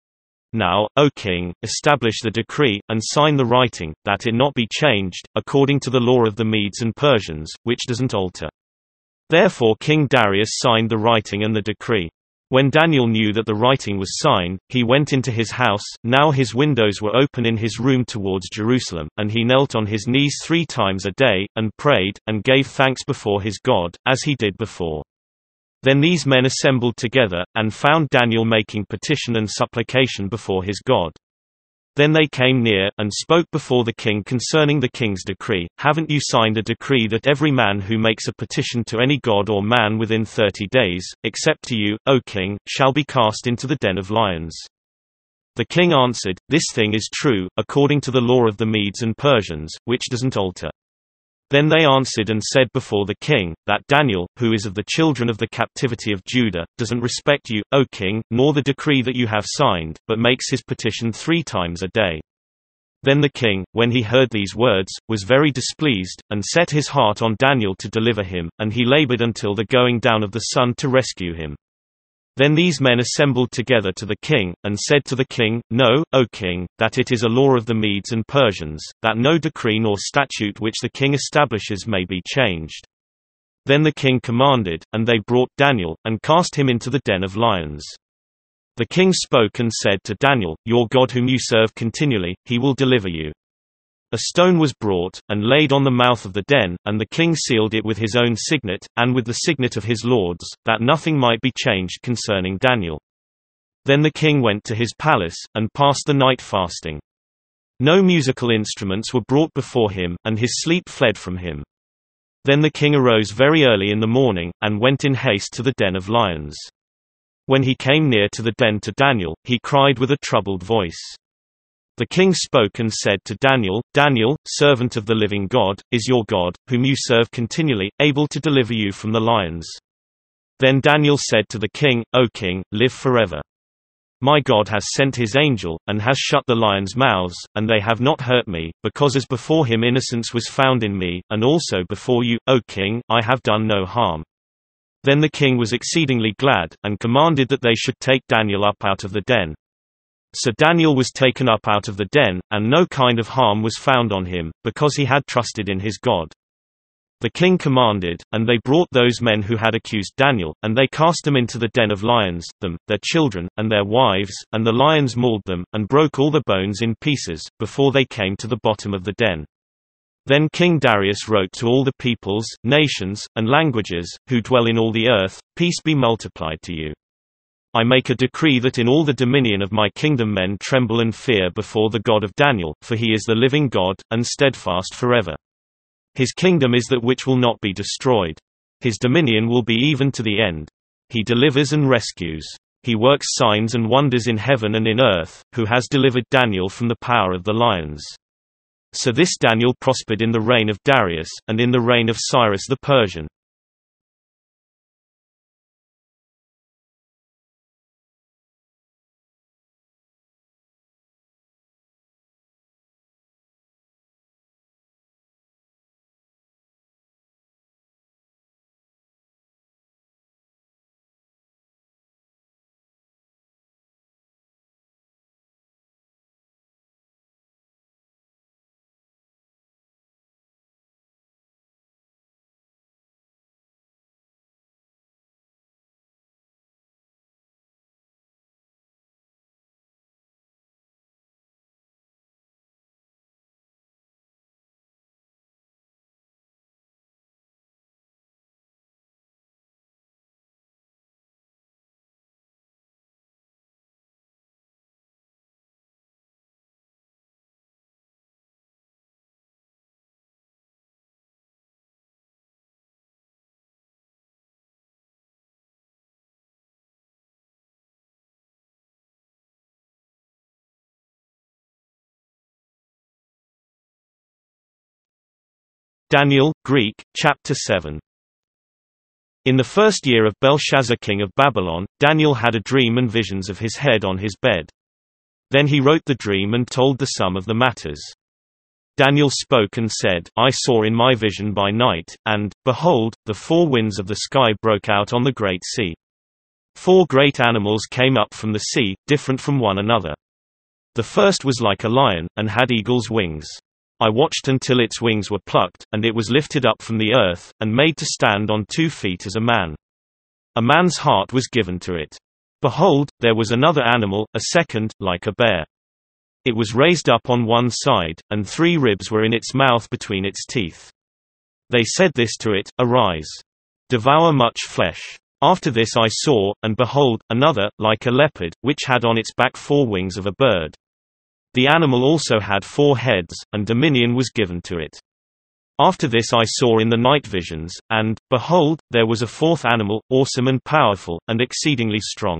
[SPEAKER 1] Now, O king, establish the decree, and sign the writing, that it not be changed, according to the law of the Medes and Persians, which doesn't alter." Therefore King Darius signed the writing and the decree. When Daniel knew that the writing was signed, he went into his house. Now his windows were open in his room towards Jerusalem, and he knelt on his knees three times a day, and prayed, and gave thanks before his God, as he did before. Then these men assembled together, and found Daniel making petition and supplication before his God. Then they came near, and spoke before the king concerning the king's decree. "Haven't you signed a decree that every man who makes a petition to any god or man within thirty days, except to you, O king, shall be cast into the den of lions?" The king answered, "This thing is true, according to the law of the Medes and Persians, which doesn't alter." Then they answered and said before the king, that Daniel, who is of the children of the captivity of Judah, doesn't respect you, O king, nor the decree that you have signed, but makes his petition three times a day. Then the king, when he heard these words, was very displeased, and set his heart on Daniel to deliver him, and he labored until the going down of the sun to rescue him. Then these men assembled together to the king, and said to the king, "Know, O king, that it is a law of the Medes and Persians, that no decree nor statute which the king establishes may be changed." Then the king commanded, and they brought Daniel, and cast him into the den of lions. The king spoke and said to Daniel, "Your God whom you serve continually, he will deliver you." A stone was brought, and laid on the mouth of the den, and the king sealed it with his own signet, and with the signet of his lords, that nothing might be changed concerning Daniel. Then the king went to his palace, and passed the night fasting. No musical instruments were brought before him, and his sleep fled from him. Then the king arose very early in the morning, and went in haste to the den of lions. When he came near to the den to Daniel, he cried with a troubled voice. The king spoke and said to Daniel, "Daniel, servant of the living God, is your God, whom you serve continually, able to deliver you from the lions?" Then Daniel said to the king, "O king, live forever. My God has sent his angel, and has shut the lions' mouths, and they have not hurt me, because as before him innocence was found in me, and also before you, O king, I have done no harm." Then the king was exceedingly glad, and commanded that they should take Daniel up out of the den. So Daniel was taken up out of the den, and no kind of harm was found on him, because he had trusted in his God. The king commanded, and they brought those men who had accused Daniel, and they cast them into the den of lions, them, their children, and their wives, and the lions mauled them, and broke all the bones in pieces, before they came to the bottom of the den. Then King Darius wrote to all the peoples, nations, and languages, who dwell in all the earth, "Peace be multiplied to you. I make a decree that in all the dominion of my kingdom men tremble and fear before the God of Daniel, for he is the living God, and steadfast forever. His kingdom is that which will not be destroyed. His dominion will be even to the end. He delivers and rescues. He works signs and wonders in heaven and in earth, who has delivered Daniel from the power of the lions." So this Daniel prospered in the reign of Darius, and in the reign of Cyrus the Persian. Daniel, Greek, Chapter seven. In the first year of Belshazzar king of Babylon, Daniel had a dream and visions of his head on his bed. Then he wrote the dream and told the sum of the matters. Daniel spoke and said, "I saw in my vision by night, and, behold, the four winds of the sky broke out on the great sea. Four great animals came up from the sea, different from one another. The first was like a lion, and had eagle's wings. I watched until its wings were plucked, and it was lifted up from the earth, and made to stand on two feet as a man. A man's heart was given to it. Behold, there was another animal, a second, like a bear. It was raised up on one side, and three ribs were in its mouth between its teeth. They said this to it, Arise. Devour much flesh. After this I saw, and behold, another, like a leopard, which had on its back four wings of a bird. The animal also had four heads, and dominion was given to it. After this I saw in the night visions, and, behold, there was a fourth animal, awesome and powerful, and exceedingly strong.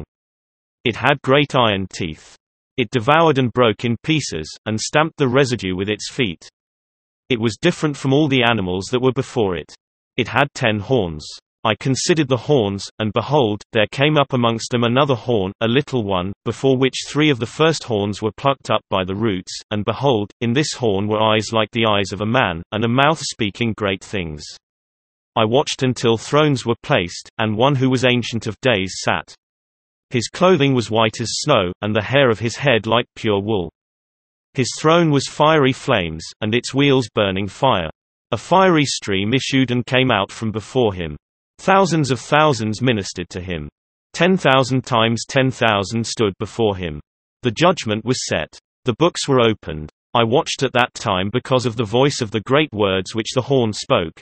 [SPEAKER 1] It had great iron teeth. It devoured and broke in pieces, and stamped the residue with its feet. It was different from all the animals that were before it. It had ten horns. I considered the horns, and behold, there came up amongst them another horn, a little one, before which three of the first horns were plucked up by the roots, and behold, in this horn were eyes like the eyes of a man, and a mouth speaking great things. I watched until thrones were placed, and one who was ancient of days sat. His clothing was white as snow, and the hair of his head like pure wool. His throne was fiery flames, and its wheels burning fire. A fiery stream issued and came out from before him. Thousands of thousands ministered to him. Ten thousand times ten thousand stood before him. The judgment was set. The books were opened. I watched at that time because of the voice of the great words which the horn spoke.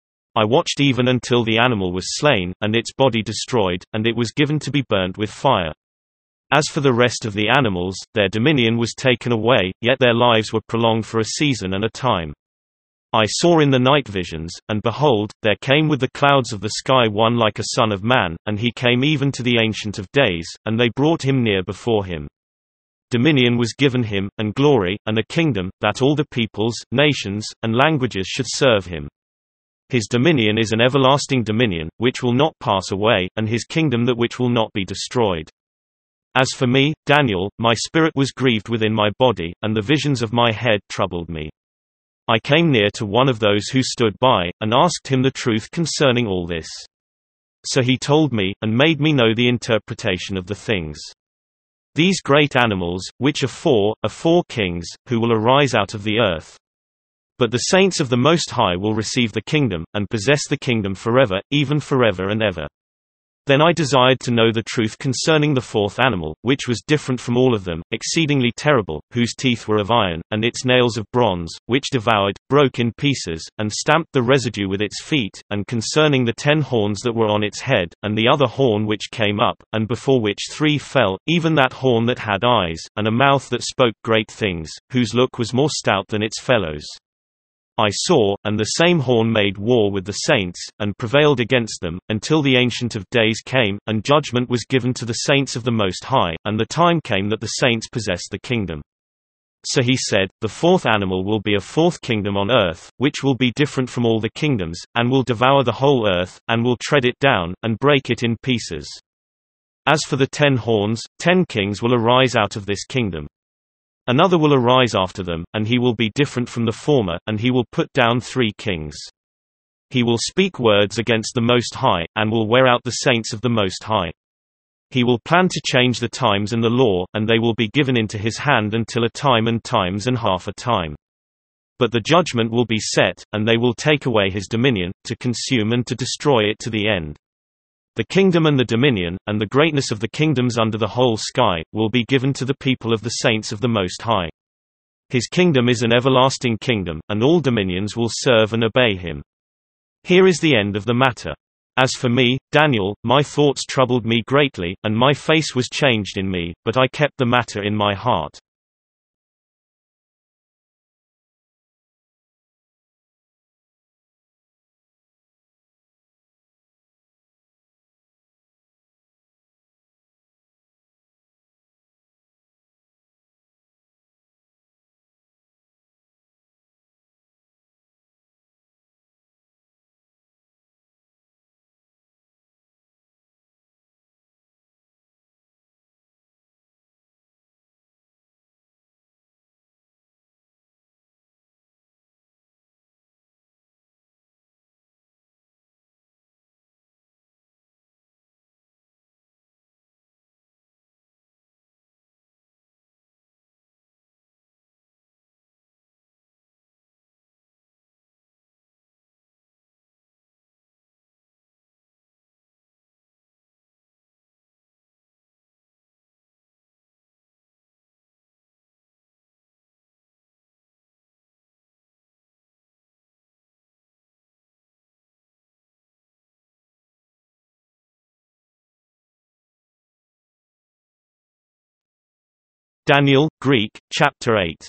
[SPEAKER 1] I watched even until the animal was slain, and its body destroyed, and it was given to be burnt with fire. As for the rest of the animals, their dominion was taken away, yet their lives were prolonged for a season and a time. I saw in the night visions, and behold, there came with the clouds of the sky one like a son of man, and he came even to the Ancient of Days, and they brought him near before him. Dominion was given him, and glory, and a kingdom, that all the peoples, nations, and languages should serve him. His dominion is an everlasting dominion, which will not pass away, and his kingdom that which will not be destroyed. As for me, Daniel, my spirit was grieved within my body, and the visions of my head troubled me. I came near to one of those who stood by, and asked him the truth concerning all this. So he told me, and made me know the interpretation of the things. These great animals, which are four, are four kings, who will arise out of the earth. But the saints of the Most High will receive the kingdom, and possess the kingdom forever, even forever and ever. Then I desired to know the truth concerning the fourth animal, which was different from all of them, exceedingly terrible, whose teeth were of iron, and its nails of bronze, which devoured, broke in pieces, and stamped the residue with its feet, and concerning the ten horns that were on its head, and the other horn which came up, and before which three fell, even that horn that had eyes, and a mouth that spoke great things, whose look was more stout than its fellows. I saw, and the same horn made war with the saints, and prevailed against them, until the Ancient of Days came, and judgment was given to the saints of the Most High, and the time came that the saints possessed the kingdom. So he said, the fourth animal will be a fourth kingdom on earth, which will be different from all the kingdoms, and will devour the whole earth, and will tread it down, and break it in pieces. As for the ten horns, ten kings will arise out of this kingdom. Another will arise after them, and he will be different from the former, and he will put down three kings. He will speak words against the Most High, and will wear out the saints of the Most High. He will plan to change the times and the law, and they will be given into his hand until a time and times and half a time. But the judgment will be set, and they will take away his dominion, to consume and to destroy it to the end. The kingdom and the dominion, and the greatness of the kingdoms under the whole sky, will be given to the people of the saints of the Most High. His kingdom is an everlasting kingdom, and all dominions will serve and obey him. Here is the end of the matter. As for me, Daniel, my thoughts troubled me greatly, and my face was changed in me, but I kept the matter in my heart. Daniel, Greek, Chapter eight.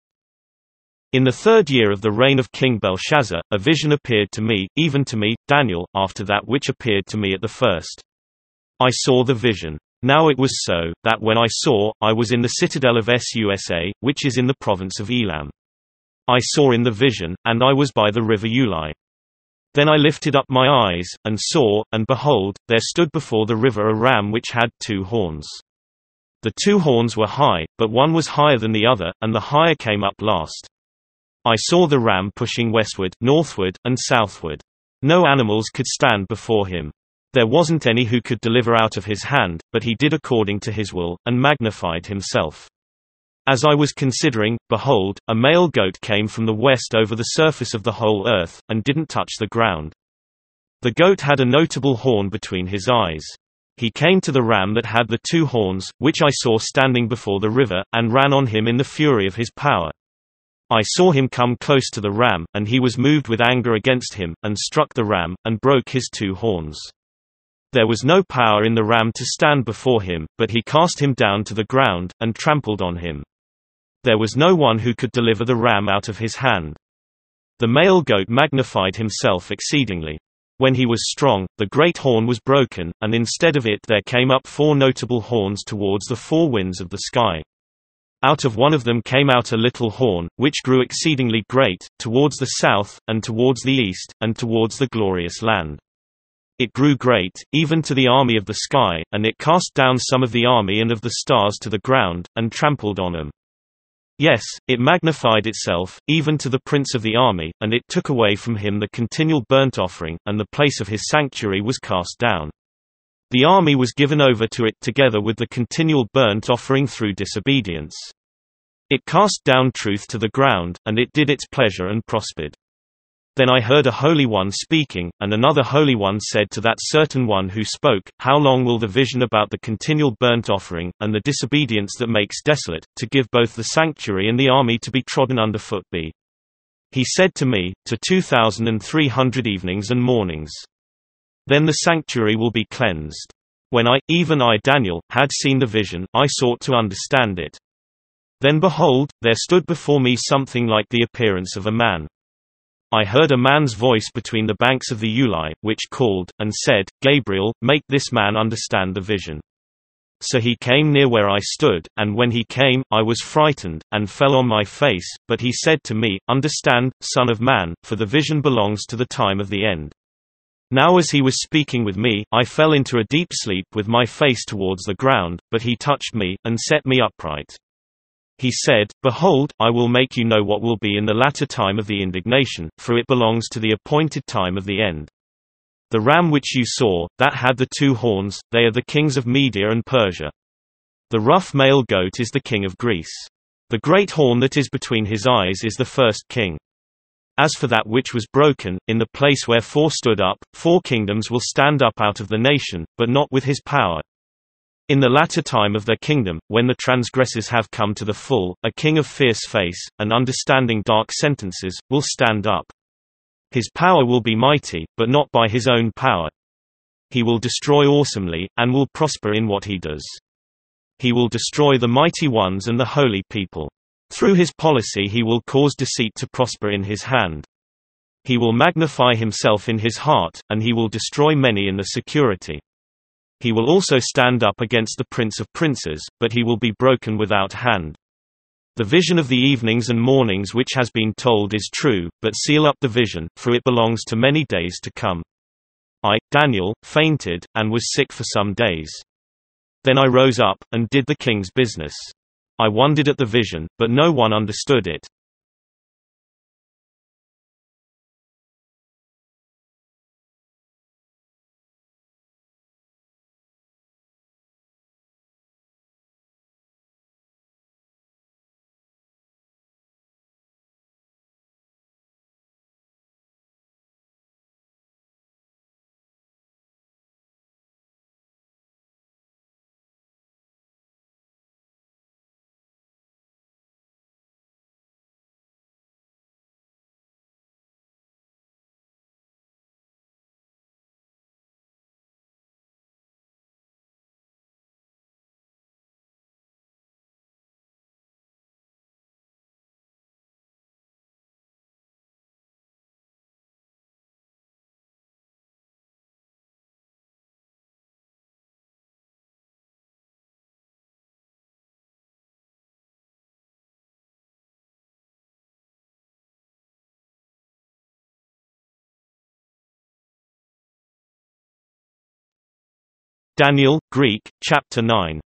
[SPEAKER 1] In the third year of the reign of King Belshazzar, a vision appeared to me, even to me, Daniel, after that which appeared to me at the first. I saw the vision. Now it was so, that when I saw, I was in the citadel of Susa, which is in the province of Elam. I saw in the vision, and I was by the river Ulai. Then I lifted up my eyes, and saw, and behold, there stood before the river a ram which had two horns. The two horns were high, but one was higher than the other, and the higher came up last. I saw the ram pushing westward, northward, and southward. No animals could stand before him. There wasn't any who could deliver out of his hand, but he did according to his will, and magnified himself. As I was considering, behold, a male goat came from the west over the surface of the whole earth, and didn't touch the ground. The goat had a notable horn between his eyes. He came to the ram that had the two horns, which I saw standing before the river, and ran on him in the fury of his power. I saw him come close to the ram, and he was moved with anger against him, and struck the ram, and broke his two horns. There was no power in the ram to stand before him, but he cast him down to the ground, and trampled on him. There was no one who could deliver the ram out of his hand. The male goat magnified himself exceedingly. When he was strong, the great horn was broken, and instead of it there came up four notable horns towards the four winds of the sky. Out of one of them came out a little horn, which grew exceedingly great, towards the south, and towards the east, and towards the glorious land. It grew great, even to the army of the sky, and it cast down some of the army and of the stars to the ground, and trampled on them. Yes, it magnified itself, even to the prince of the army, and it took away from him the continual burnt offering, and the place of his sanctuary was cast down. The army was given over to it together with the continual burnt offering through disobedience. It cast down truth to the ground, and it did its pleasure and prospered. Then I heard a Holy One speaking, and another Holy One said to that certain one who spoke, How long will the vision about the continual burnt offering, and the disobedience that makes desolate, to give both the sanctuary and the army to be trodden under foot be? He said to me, To two thousand and three hundred evenings and mornings. Then the sanctuary will be cleansed. When I, even I Daniel, had seen the vision, I sought to understand it. Then behold, there stood before me something like the appearance of a man. I heard a man's voice between the banks of the Ulai, which called, and said, Gabriel, make this man understand the vision. So he came near where I stood, and when he came, I was frightened, and fell on my face, but he said to me, Understand, son of man, for the vision belongs to the time of the end. Now as he was speaking with me, I fell into a deep sleep with my face towards the ground, but he touched me, and set me upright. He said, Behold, I will make you know what will be in the latter time of the indignation, for it belongs to the appointed time of the end. The ram which you saw, that had the two horns, they are the kings of Media and Persia. The rough male goat is the king of Greece. The great horn that is between his eyes is the first king. As for that which was broken, in the place where four stood up, four kingdoms will stand up out of the nation, but not with his power. In the latter time of their kingdom, when the transgressors have come to the full, a king of fierce face, and understanding dark sentences, will stand up. His power will be mighty, but not by his own power. He will destroy awesomely, and will prosper in what he does. He will destroy the mighty ones and the holy people. Through his policy he will cause deceit to prosper in his hand. He will magnify himself in his heart, and he will destroy many in the security. He will also stand up against the prince of princes, but he will be broken without hand. The vision of the evenings and mornings which has been told is true, but seal up the vision, for it belongs to many days to come. I, Daniel, fainted, and was sick for some days. Then I rose up, and did the king's business. I wondered at the vision, but no one understood it. Daniel, Greek, Chapter nine.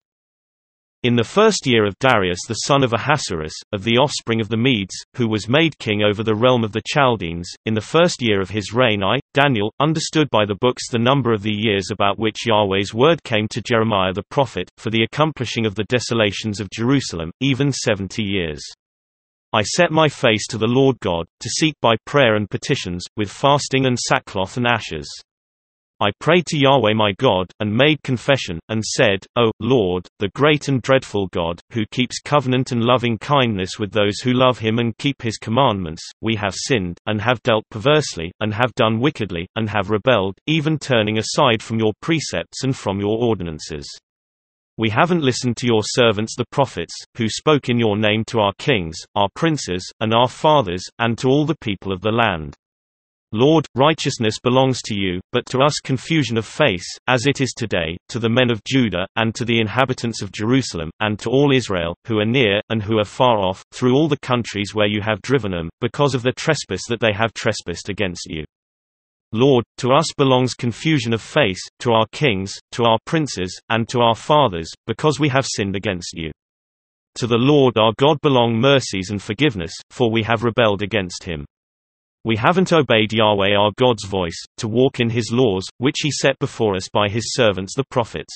[SPEAKER 1] In the first year of Darius the son of Ahasuerus, of the offspring of the Medes, who was made king over the realm of the Chaldeans, in the first year of his reign I, Daniel, understood by the books the number of the years about which Yahweh's word came to Jeremiah the prophet, for the accomplishing of the desolations of Jerusalem, even seventy years. I set my face to the Lord God, to seek by prayer and petitions, with fasting and sackcloth and ashes. I prayed to Yahweh my God, and made confession, and said, O, Lord, the great and dreadful God, who keeps covenant and loving kindness with those who love him and keep his commandments, we have sinned, and have dealt perversely, and have done wickedly, and have rebelled, even turning aside from your precepts and from your ordinances. We haven't listened to your servants the prophets, who spoke in your name to our kings, our princes, and our fathers, and to all the people of the land. Lord, righteousness belongs to you, but to us confusion of face, as it is today, to the men of Judah, and to the inhabitants of Jerusalem, and to all Israel, who are near, and who are far off, through all the countries where you have driven them, because of the trespass that they have trespassed against you. Lord, to us belongs confusion of face, to our kings, to our princes, and to our fathers, because we have sinned against you. To the Lord our God belong mercies and forgiveness, for we have rebelled against him. We haven't obeyed Yahweh our God's voice, to walk in his laws, which he set before us by his servants the prophets.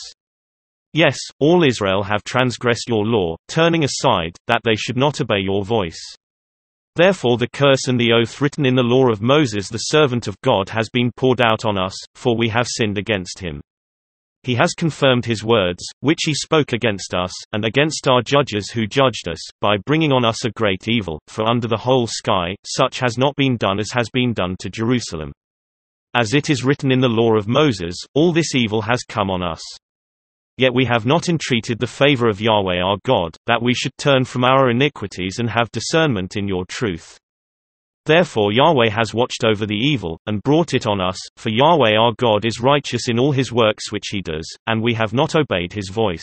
[SPEAKER 1] Yes, all Israel have transgressed your law, turning aside, that they should not obey your voice. Therefore the curse and the oath written in the law of Moses the servant of God has been poured out on us, for we have sinned against him. He has confirmed his words, which he spoke against us, and against our judges who judged us, by bringing on us a great evil, for under the whole sky, such has not been done as has been done to Jerusalem. As it is written in the law of Moses, all this evil has come on us. Yet we have not entreated the favor of Yahweh our God, that we should turn from our iniquities and have discernment in your truth. Therefore Yahweh has watched over the evil, and brought it on us, for Yahweh our God is righteous in all his works which he does, and we have not obeyed his voice.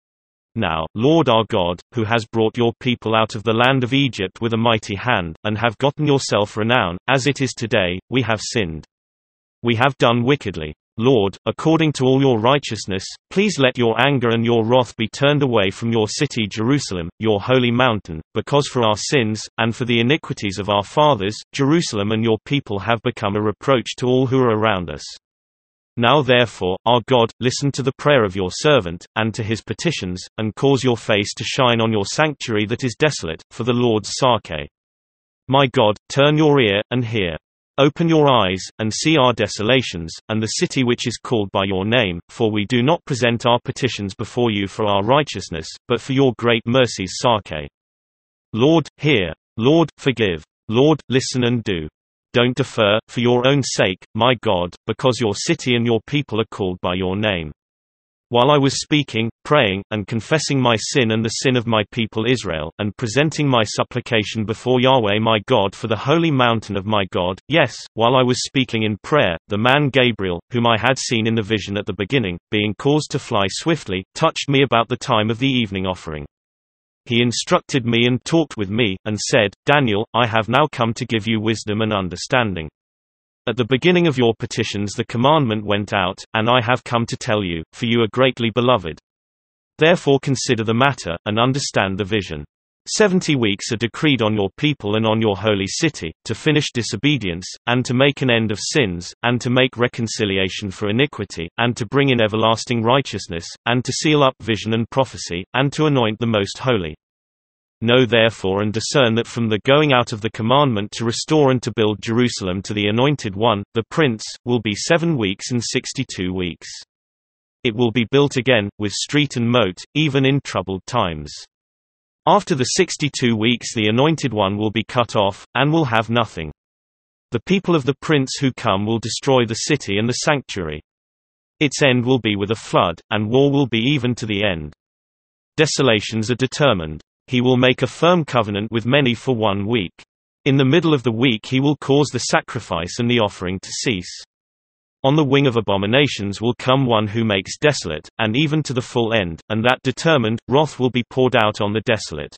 [SPEAKER 1] Now, Lord our God, who has brought your people out of the land of Egypt with a mighty hand, and have gotten yourself renown, as it is today, we have sinned. We have done wickedly. Lord, according to all your righteousness, please let your anger and your wrath be turned away from your city Jerusalem, your holy mountain, because for our sins, and for the iniquities of our fathers, Jerusalem and your people have become a reproach to all who are around us. Now therefore, our God, listen to the prayer of your servant, and to his petitions, and cause your face to shine on your sanctuary that is desolate, for the Lord's sake. My God, turn your ear, and hear. Open your eyes, and see our desolations, and the city which is called by your name, for we do not present our petitions before you for our righteousness, but for your great mercy's sake. Lord, hear. Lord, forgive. Lord, listen and do. Don't defer, for your own sake, my God, because your city and your people are called by your name. While I was speaking, praying, and confessing my sin and the sin of my people Israel, and presenting my supplication before Yahweh my God for the holy mountain of my God, yes, while I was speaking in prayer, the man Gabriel, whom I had seen in the vision at the beginning, being caused to fly swiftly, touched me about the time of the evening offering. He instructed me and talked with me, and said, Daniel, I have now come to give you wisdom and understanding. At the beginning of your petitions the commandment went out, and I have come to tell you, for you are greatly beloved. Therefore consider the matter, and understand the vision. Seventy weeks are decreed on your people and on your holy city, to finish disobedience, and to make an end of sins, and to make reconciliation for iniquity, and to bring in everlasting righteousness, and to seal up vision and prophecy, and to anoint the most holy. Know therefore and discern that from the going out of the commandment to restore and to build Jerusalem to the Anointed One, the Prince, will be seven weeks and sixty-two weeks. It will be built again, with street and moat, even in troubled times. After the sixty-two weeks the Anointed One will be cut off, and will have nothing. The people of the Prince who come will destroy the city and the sanctuary. Its end will be with a flood, and war will be even to the end. Desolations are determined. He will make a firm covenant with many for one week. In the middle of the week he will cause the sacrifice and the offering to cease. On the wing of abominations will come one who makes desolate, and even to the full end, and that determined, wrath will be poured out on the desolate.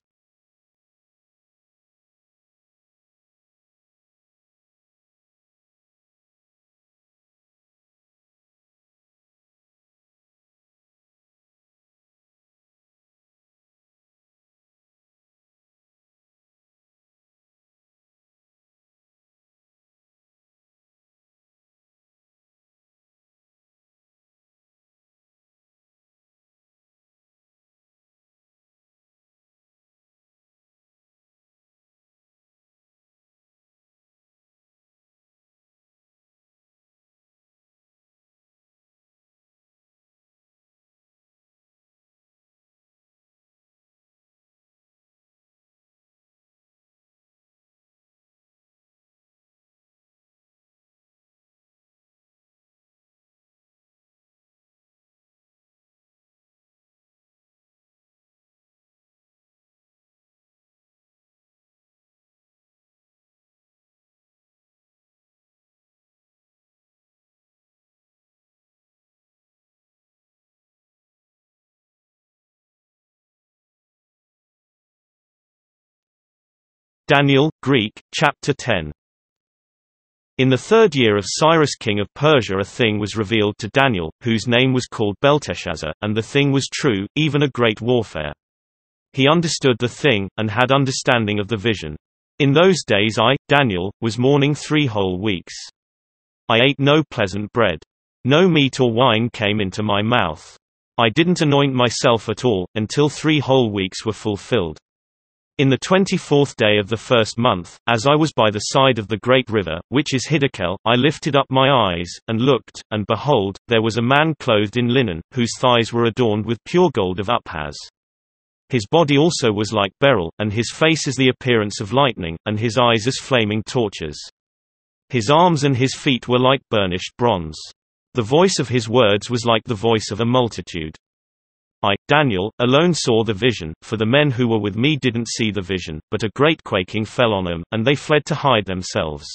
[SPEAKER 1] Daniel, Greek, Chapter ten. In the third year of Cyrus king of Persia a thing was revealed to Daniel, whose name was called Belteshazzar, and the thing was true, even a great warfare. He understood the thing, and had understanding of the vision. In those days I, Daniel, was mourning three whole weeks. I ate no pleasant bread. No meat or wine came into my mouth. I didn't anoint myself at all, until three whole weeks were fulfilled. In the twenty-fourth day of the first month, as I was by the side of the great river, which is Hiddekel, I lifted up my eyes, and looked, and behold, there was a man clothed in linen, whose thighs were adorned with pure gold of Uphaz. His body also was like beryl, and his face as the appearance of lightning, and his eyes as flaming torches. His arms and his feet were like burnished bronze. The voice of his words was like the voice of a multitude. I, Daniel, alone saw the vision, for the men who were with me didn't see the vision, but a great quaking fell on them, and they fled to hide themselves.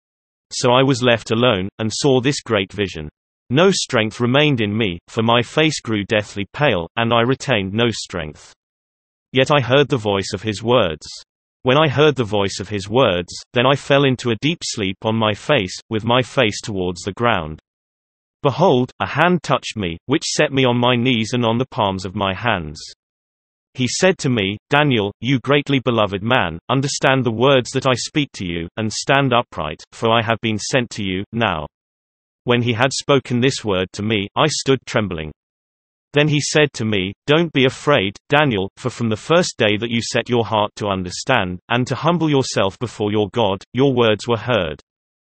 [SPEAKER 1] So I was left alone, and saw this great vision. No strength remained in me, for my face grew deathly pale, and I retained no strength. Yet I heard the voice of his words. When I heard the voice of his words, then I fell into a deep sleep on my face, with my face towards the ground. Behold, a hand touched me, which set me on my knees and on the palms of my hands. He said to me, Daniel, you greatly beloved man, understand the words that I speak to you, and stand upright, for I have been sent to you, now. When he had spoken this word to me, I stood trembling. Then he said to me, Don't be afraid, Daniel, for from the first day that you set your heart to understand, and to humble yourself before your God, your words were heard.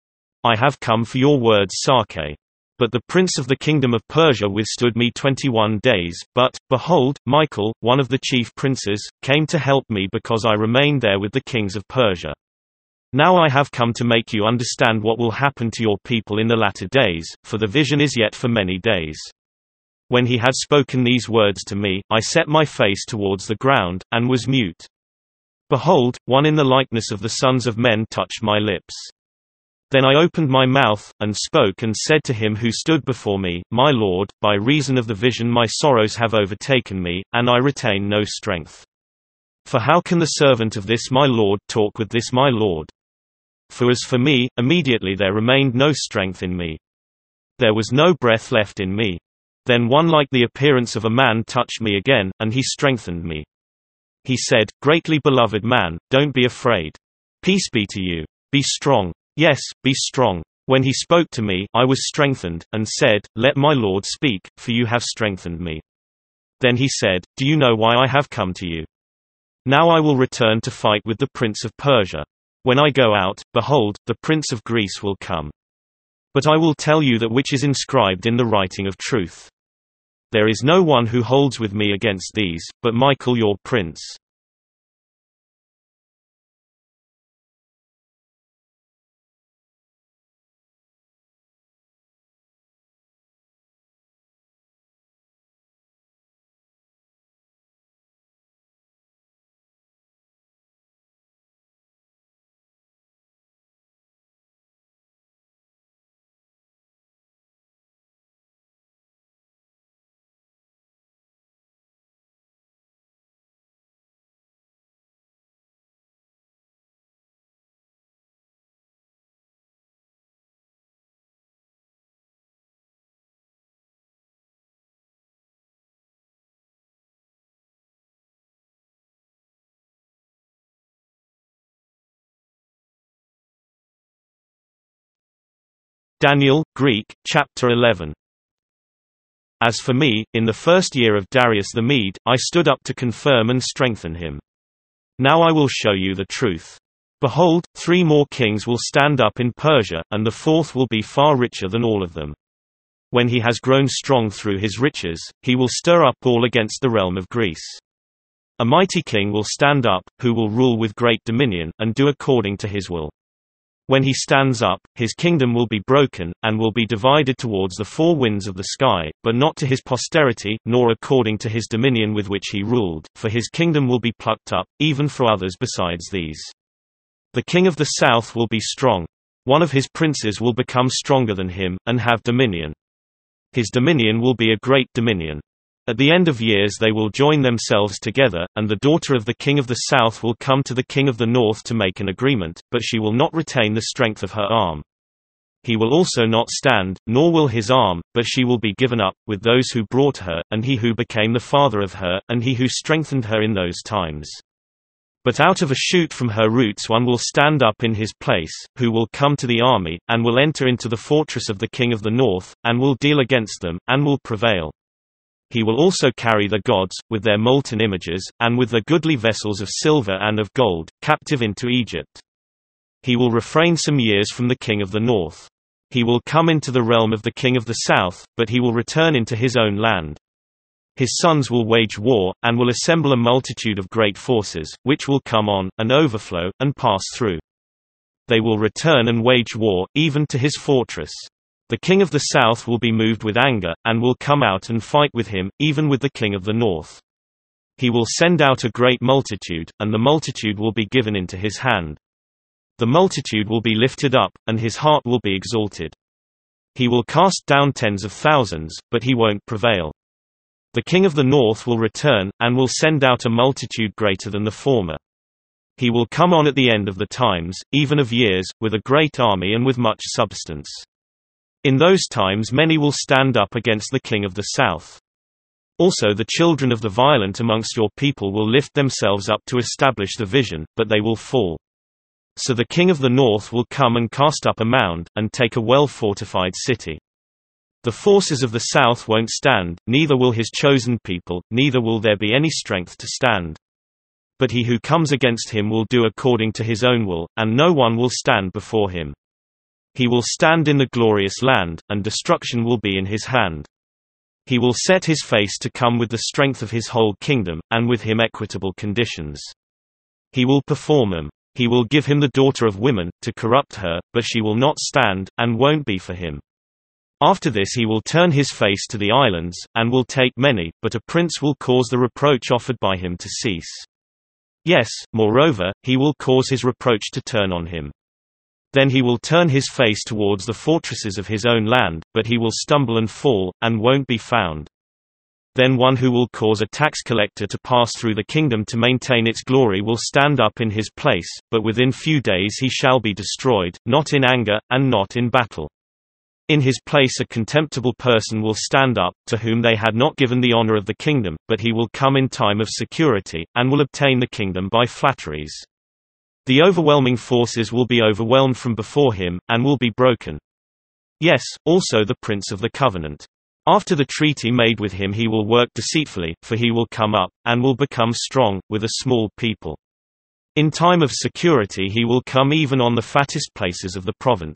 [SPEAKER 1] I have come for your words Sarke. But the prince of the kingdom of Persia withstood me twenty-one days, but, behold, Michael, one of the chief princes, came to help me because I remained there with the kings of Persia. Now I have come to make you understand what will happen to your people in the latter days, for the vision is yet for many days. When he had spoken these words to me, I set my face towards the ground, and was mute. Behold, one in the likeness of the sons of men touched my lips. Then I opened my mouth, and spoke and said to him who stood before me, My Lord, by reason of the vision my sorrows have overtaken me, and I retain no strength. For how can the servant of this my Lord talk with this my Lord? For as for me, immediately there remained no strength in me. There was no breath left in me. Then one like the appearance of a man touched me again, and he strengthened me. He said, Greatly beloved man, don't be afraid. Peace be to you. Be strong. Yes, be strong. When he spoke to me, I was strengthened, and said, Let my Lord speak, for you have strengthened me. Then he said, Do you know why I have come to you? Now I will return to fight with the prince of Persia. When I go out, behold, the prince of Greece will come. But I will tell you that which is inscribed in the writing of truth. There is no one who holds with me against these, but Michael your prince. Daniel, Greek, Chapter eleven. As for me, in the first year of Darius the Mede, I stood up to confirm and strengthen him. Now I will show you the truth. Behold, three more kings will stand up in Persia, and the fourth will be far richer than all of them. When he has grown strong through his riches, he will stir up all against the realm of Greece. A mighty king will stand up, who will rule with great dominion, and do according to his will. When he stands up, his kingdom will be broken, and will be divided towards the four winds of the sky, but not to his posterity, nor according to his dominion with which he ruled, for his kingdom will be plucked up, even for others besides these. The king of the south will be strong. One of his princes will become stronger than him, and have dominion. His dominion will be a great dominion. At the end of years they will join themselves together, and the daughter of the king of the south will come to the king of the north to make an agreement, but she will not retain the strength of her arm. He will also not stand, nor will his arm, but she will be given up, with those who brought her, and he who became the father of her, and he who strengthened her in those times. But out of a shoot from her roots one will stand up in his place, who will come to the army, and will enter into the fortress of the king of the north, and will deal against them, and will prevail. He will also carry the gods, with their molten images, and with their goodly vessels of silver and of gold, captive into Egypt. He will refrain some years from the king of the north. He will come into the realm of the king of the south, but he will return into his own land. His sons will wage war, and will assemble a multitude of great forces, which will come on, and overflow, and pass through. They will return and wage war, even to his fortress. The king of the south will be moved with anger, and will come out and fight with him, even with the king of the north. He will send out a great multitude, and the multitude will be given into his hand. The multitude will be lifted up, and his heart will be exalted. He will cast down tens of thousands, but he won't prevail. The king of the north will return, and will send out a multitude greater than the former. He will come on at the end of the times, even of years, with a great army and with much substance. In those times many will stand up against the king of the south. Also the children of the violent amongst your people will lift themselves up to establish the vision, but they will fall. So the king of the north will come and cast up a mound, and take a well-fortified city. The forces of the south won't stand, neither will his chosen people, neither will there be any strength to stand. But he who comes against him will do according to his own will, and no one will stand before him. He will stand in the glorious land, and destruction will be in his hand. He will set his face to come with the strength of his whole kingdom, and with him equitable conditions. He will perform them. He will give him the daughter of women, to corrupt her, but she will not stand, and won't be for him. After this he will turn his face to the islands, and will take many, but a prince will cause the reproach offered by him to cease. Yes, moreover, he will cause his reproach to turn on him. Then he will turn his face towards the fortresses of his own land, but he will stumble and fall, and won't be found. Then one who will cause a tax collector to pass through the kingdom to maintain its glory will stand up in his place, but within few days he shall be destroyed, not in anger, and not in battle. In his place a contemptible person will stand up, to whom they had not given the honor of the kingdom, but he will come in time of security, and will obtain the kingdom by flatteries. The overwhelming forces will be overwhelmed from before him, and will be broken. Yes, also the prince of the covenant. After the treaty made with him he will work deceitfully, for he will come up, and will become strong, with a small people. In time of security he will come even on the fattest places of the province.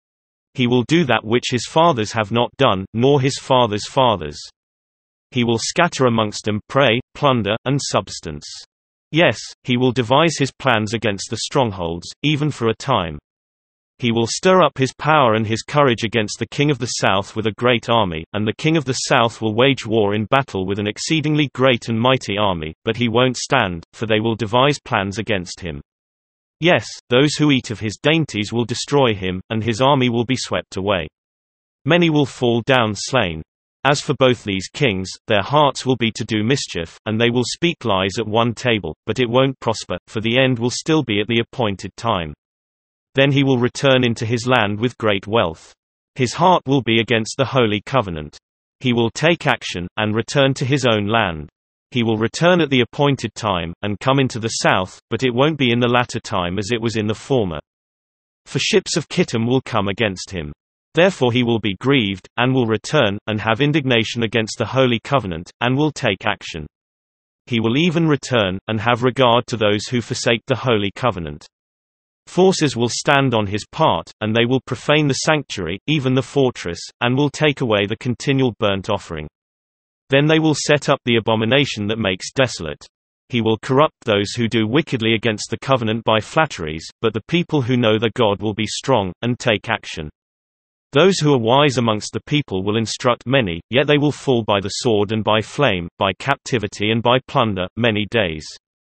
[SPEAKER 1] He will do that which his fathers have not done, nor his fathers' fathers. He will scatter amongst them prey, plunder, and substance. Yes, he will devise his plans against the strongholds, even for a time. He will stir up his power and his courage against the king of the south with a great army, and the king of the south will wage war in battle with an exceedingly great and mighty army, but he won't stand, for they will devise plans against him. Yes, those who eat of his dainties will destroy him, and his army will be swept away. Many will fall down slain. As for both these kings, their hearts will be to do mischief, and they will speak lies at one table, but it won't prosper, for the end will still be at the appointed time. Then he will return into his land with great wealth. His heart will be against the holy covenant. He will take action, and return to his own land. He will return at the appointed time, and come into the south, but it won't be in the latter time as it was in the former. For ships of Kittim will come against him. Therefore he will be grieved, and will return, and have indignation against the holy covenant, and will take action. He will even return, and have regard to those who forsake the holy covenant. Forces will stand on his part, and they will profane the sanctuary, even the fortress, and will take away the continual burnt offering. Then they will set up the abomination that makes desolate. He will corrupt those who do wickedly against the covenant by flatteries, but the people who know their God will be strong, and take action. Those who are wise amongst the people will instruct many, yet they will fall by the sword and by flame, by captivity and by plunder, many days.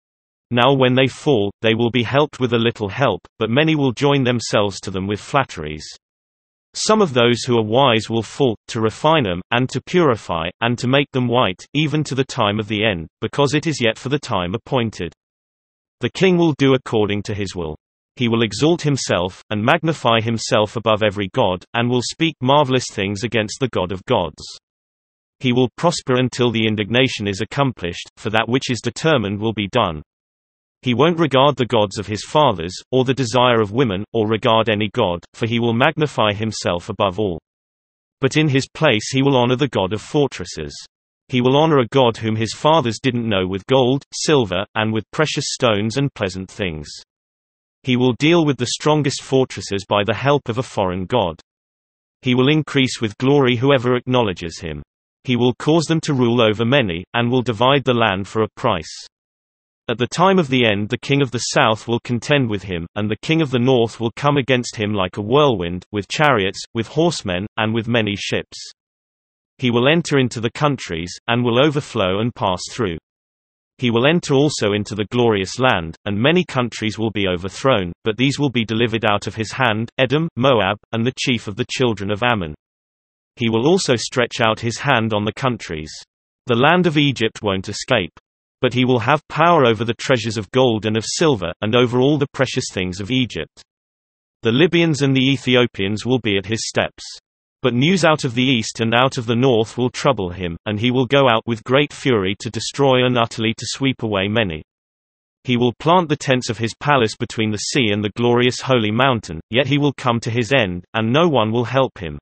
[SPEAKER 1] Now when they fall, they will be helped with a little help, but many will join themselves to them with flatteries. Some of those who are wise will fall, to refine them, and to purify, and to make them white, even to the time of the end, because it is yet for the time appointed. The king will do according to his will. He will exalt himself, and magnify himself above every god, and will speak marvelous things against the God of gods. He will prosper until the indignation is accomplished, for that which is determined will be done. He won't regard the gods of his fathers, or the desire of women, or regard any god, for he will magnify himself above all. But in his place he will honor the God of fortresses. He will honor a god whom his fathers didn't know with gold, silver, and with precious stones and pleasant things. He will deal with the strongest fortresses by the help of a foreign god. He will increase with glory whoever acknowledges him. He will cause them to rule over many, and will divide the land for a price. At the time of the end the king of the south will contend with him, and the king of the north will come against him like a whirlwind, with chariots, with horsemen, and with many ships. He will enter into the countries, and will overflow and pass through. He will enter also into the glorious land, and many countries will be overthrown, but these will be delivered out of his hand, Edom, Moab, and the chief of the children of Ammon. He will also stretch out his hand on the countries. The land of Egypt won't escape. But he will have power over the treasures of gold and of silver, and over all the precious things of Egypt. The Libyans and the Ethiopians will be at his steps. But news out of the east and out of the north will trouble him, and he will go out with great fury to destroy and utterly to sweep away many. He will plant the tents of his palace between the sea and the glorious holy mountain, yet he will come to his end, and no one will help him.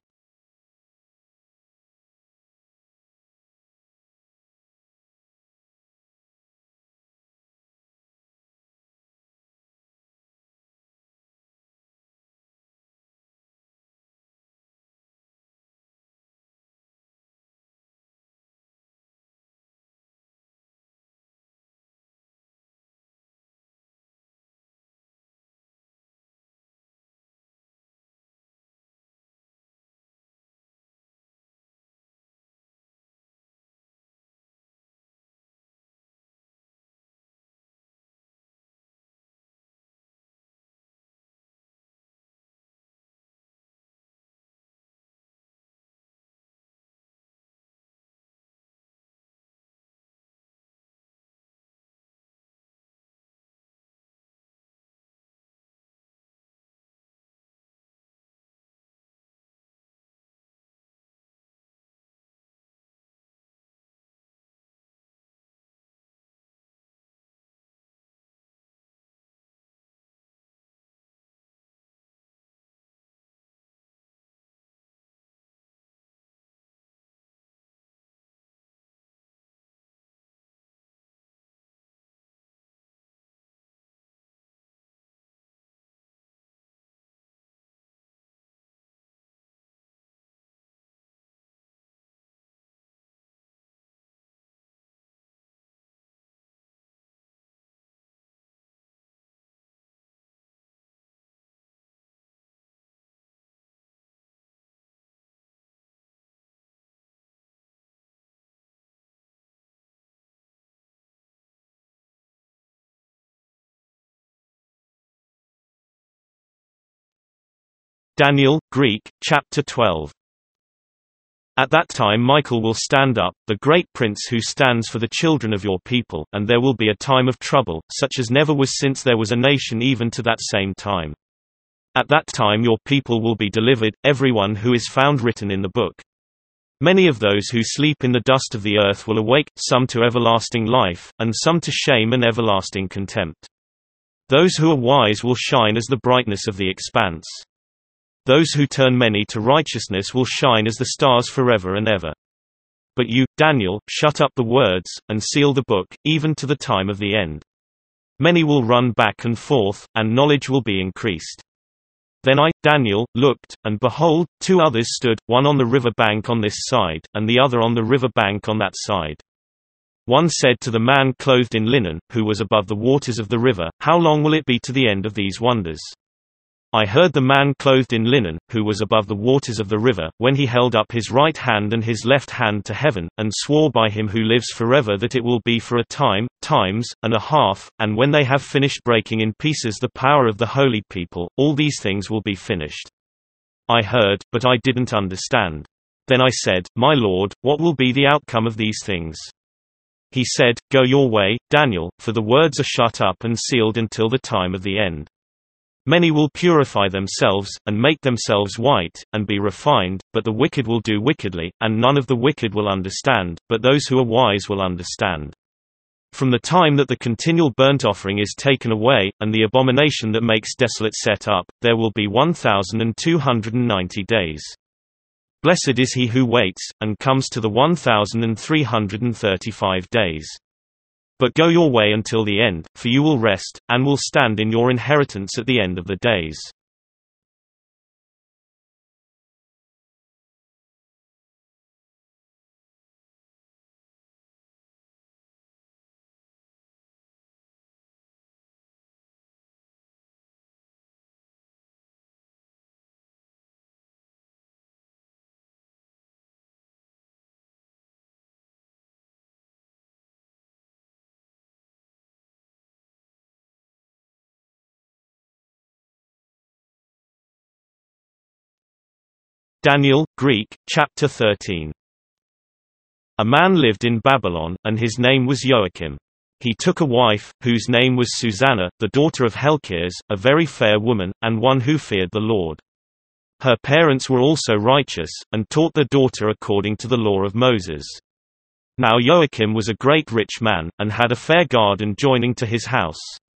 [SPEAKER 1] Daniel, Greek, chapter twelve. At that time Michael will stand up, the great prince who stands for the children of your people, and there will be a time of trouble, such as never was since there was a nation even to that same time. At that time your people will be delivered, everyone who is found written in the book. Many of those who sleep in the dust of the earth will awake, some to everlasting life, and some to shame and everlasting contempt. Those who are wise will shine as the brightness of the expanse. Those who turn many to righteousness will shine as the stars forever and ever. But you, Daniel, shut up the words, and seal the book, even to the time of the end. Many will run back and forth, and knowledge will be increased. Then I, Daniel, looked, and behold, two others stood, one on the river bank on this side, and the other on the river bank on that side. One said to the man clothed in linen, who was above the waters of the river, "How long will it be to the end of these wonders?" I heard the man clothed in linen, who was above the waters of the river, when he held up his right hand and his left hand to heaven, and swore by him who lives forever that it will be for a time, times, and a half, and when they have finished breaking in pieces the power of the holy people, all these things will be finished. I heard, but I didn't understand. Then I said, "My Lord, what will be the outcome of these things?" He said, "Go your way, Daniel, for the words are shut up and sealed until the time of the end." Many will purify themselves, and make themselves white, and be refined, but the wicked will do wickedly, and none of the wicked will understand, but those who are wise will understand. From the time that the continual burnt offering is taken away, and the abomination that makes desolate set up, there will be one thousand two hundred ninety days. Blessed is he who waits, and comes to the one thousand three hundred thirty-five days. But go your way until the end, for you will rest, and will stand in your inheritance at the end of the days. Daniel, Greek, chapter thirteen. A man lived in Babylon, and his name was Joachim. He took a wife, whose name was Susanna, the daughter of Helkias, a very fair woman, and one who feared the Lord. Her parents were also righteous, and taught their daughter according to the law of Moses. Now Joachim was a great rich man, and had a fair garden joining to his house.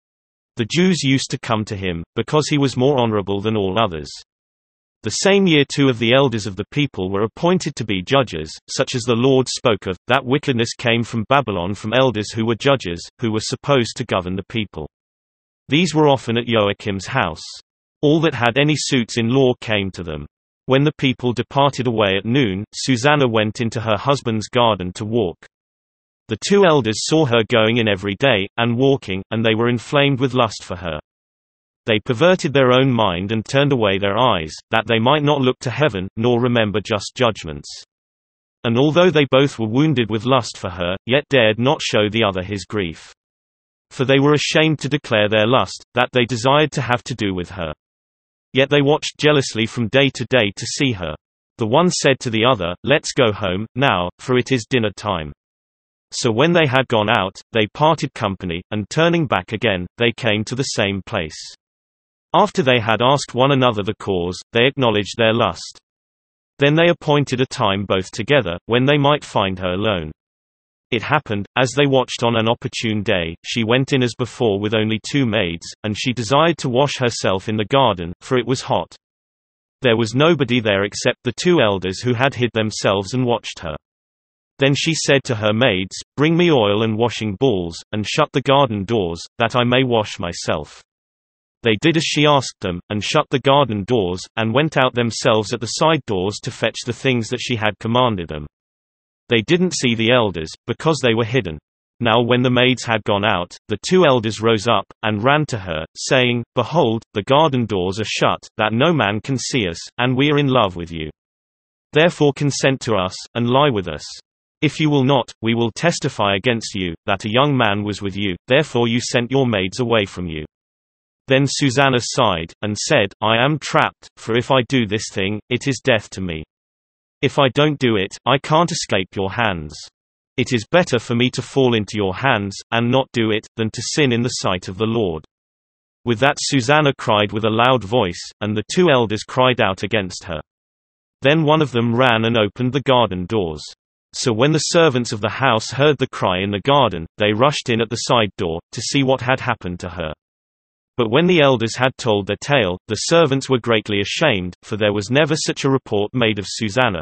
[SPEAKER 1] The Jews used to come to him, because he was more honorable than all others. The same year two of the elders of the people were appointed to be judges, such as the Lord spoke of. That wickedness came from Babylon from elders who were judges, who were supposed to govern the people. These were often at Joachim's house. All that had any suits in law came to them. When the people departed away at noon, Susanna went into her husband's garden to walk. The two elders saw her going in every day, and walking, and they were inflamed with lust for her. They perverted their own mind and turned away their eyes, that they might not look to heaven, nor remember just judgments. And although they both were wounded with lust for her, yet dared not show the other his grief. For they were ashamed to declare their lust, that they desired to have to do with her. Yet they watched jealously from day to day to see her. The one said to the other, "Let's go home, now, for it is dinner time." So when they had gone out, they parted company, and turning back again, they came to the same place. After they had asked one another the cause, they acknowledged their lust. Then they appointed a time both together, when they might find her alone. It happened, as they watched on an opportune day, she went in as before with only two maids, and she desired to wash herself in the garden, for it was hot. There was nobody there except the two elders who had hid themselves and watched her. Then she said to her maids, "Bring me oil and washing balls, and shut the garden doors, that I may wash myself." They did as she asked them, and shut the garden doors, and went out themselves at the side doors to fetch the things that she had commanded them. They didn't see the elders, because they were hidden. Now when the maids had gone out, the two elders rose up, and ran to her, saying, "Behold, the garden doors are shut, that no man can see us, and we are in love with you. Therefore consent to us, and lie with us. If you will not, we will testify against you, that a young man was with you, therefore you sent your maids away from you." Then Susanna sighed, and said, "I am trapped, for if I do this thing, it is death to me. If I don't do it, I can't escape your hands. It is better for me to fall into your hands, and not do it, than to sin in the sight of the Lord." With that Susanna cried with a loud voice, and the two elders cried out against her. Then one of them ran and opened the garden doors. So when the servants of the house heard the cry in the garden, they rushed in at the side door, to see what had happened to her. But when the elders had told their tale, the servants were greatly ashamed, for there was never such a report made of Susanna.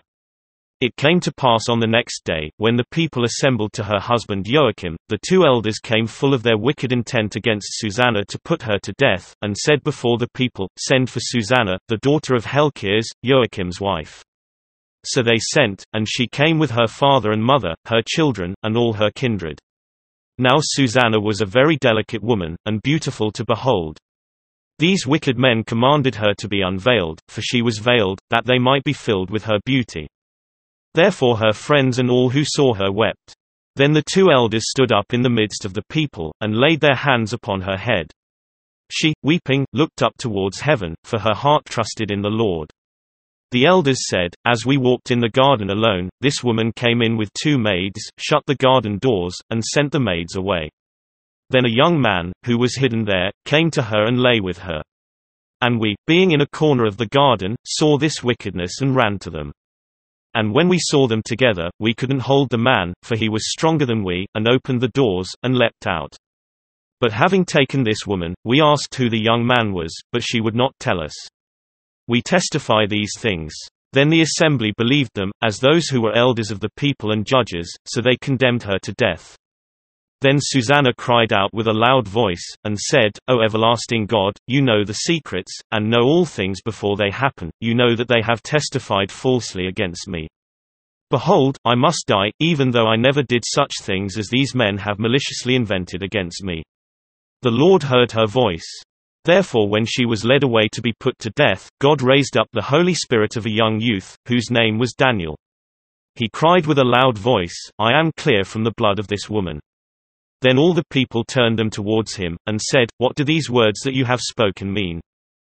[SPEAKER 1] It came to pass on the next day, when the people assembled to her husband Joachim, the two elders came full of their wicked intent against Susanna to put her to death, and said before the people, "Send for Susanna, the daughter of Helkias, Joachim's wife." So they sent, and she came with her father and mother, her children, and all her kindred. Now Susanna was a very delicate woman, and beautiful to behold. These wicked men commanded her to be unveiled, for she was veiled, that they might be filled with her beauty. Therefore her friends and all who saw her wept. Then the two elders stood up in the midst of the people, and laid their hands upon her head. She, weeping, looked up towards heaven, for her heart trusted in the Lord. The elders said, "As we walked in the garden alone, this woman came in with two maids, shut the garden doors, and sent the maids away. Then a young man, who was hidden there, came to her and lay with her. And we, being in a corner of the garden, saw this wickedness and ran to them. And when we saw them together, we couldn't hold the man, for he was stronger than we, and opened the doors, and leapt out. But having taken this woman, we asked who the young man was, but she would not tell us. We testify these things. Then the assembly believed them, as those who were elders of the people and judges, so they condemned her to death. Then Susanna cried out with a loud voice, and said, O everlasting God, you know the secrets, and know all things before they happen, you know that they have testified falsely against me. Behold, I must die, even though I never did such things as these men have maliciously invented against me. The Lord heard her voice. Therefore when she was led away to be put to death, God raised up the Holy Spirit of a young youth, whose name was Daniel. He cried with a loud voice, I am clear from the blood of this woman. Then all the people turned them towards him, and said, What do these words that you have spoken mean?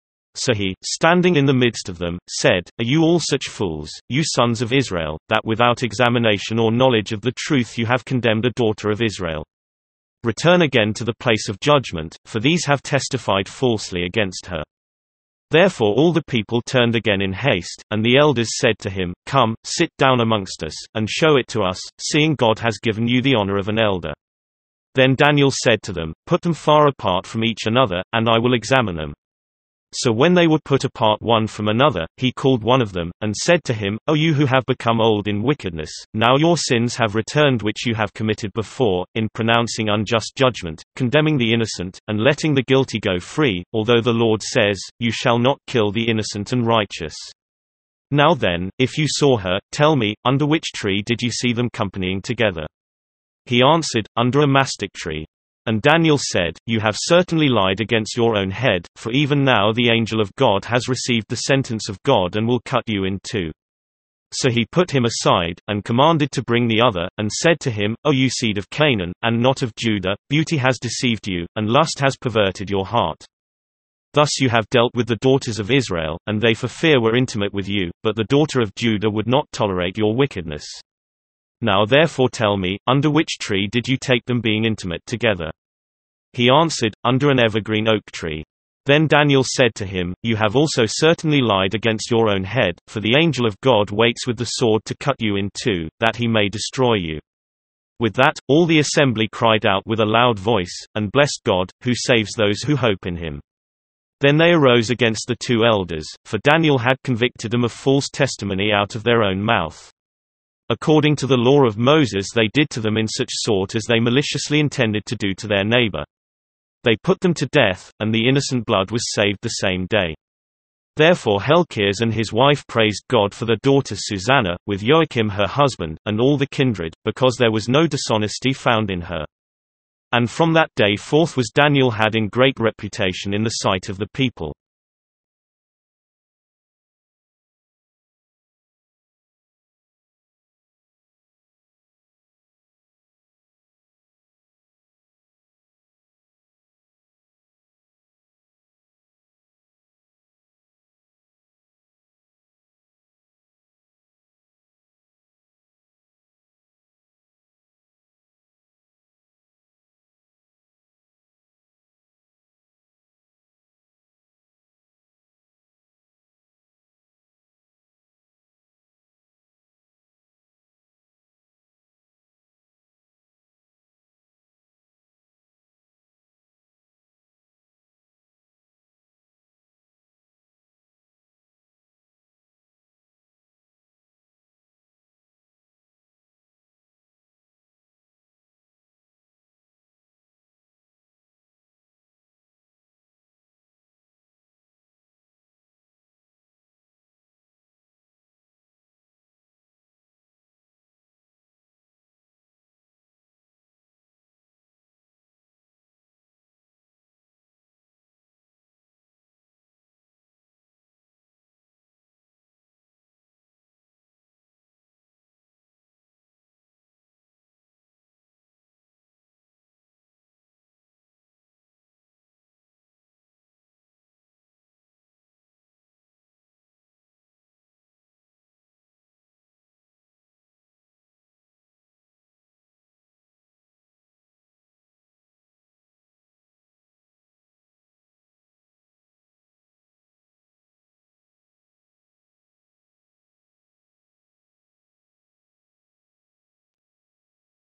[SPEAKER 1] So he, standing in the midst of them, said, Are you all such fools, you sons of Israel, that without examination or knowledge of the truth you have condemned a daughter of Israel? Return again to the place of judgment, for these have testified falsely against her. Therefore all the people turned again in haste, and the elders said to him, Come, sit down amongst us, and show it to us, seeing God has given you the honor of an elder. Then Daniel said to them, Put them far apart from each another, and I will examine them. So when they were put apart one from another, he called one of them, and said to him, O you who have become old in wickedness, now your sins have returned which you have committed before, in pronouncing unjust judgment, condemning the innocent, and letting the guilty go free, although the Lord says, You shall not kill the innocent and righteous. Now then, if you saw her, tell me, under which tree did you see them companying together? He answered, Under a mastic tree. And Daniel said, You have certainly lied against your own head, for even now the angel of God has received the sentence of God and will cut you in two. So he put him aside, and commanded to bring the other, and said to him, O you seed of Canaan, and not of Judah, beauty has deceived you, and lust has perverted your heart. Thus you have dealt with the daughters of Israel, and they for fear were intimate with you, but the daughter of Judah would not tolerate your wickedness. Now therefore tell me, under which tree did you take them being intimate together? He answered, Under an evergreen oak tree. Then Daniel said to him, You have also certainly lied against your own head, for the angel of God waits with the sword to cut you in two, that he may destroy you. With that, all the assembly cried out with a loud voice, and blessed God, who saves those who hope in him. Then they arose against the two elders, for Daniel had convicted them of false testimony out of their own mouth. According to the law of Moses they did to them in such sort as they maliciously intended to do to their neighbor. They put them to death, and the innocent blood was saved the same day. Therefore Helkias and his wife praised God for their daughter Susanna, with Joachim her husband, and all the kindred, because there was no dishonesty found in her. And from that day forth was Daniel had in great reputation in the sight of the people.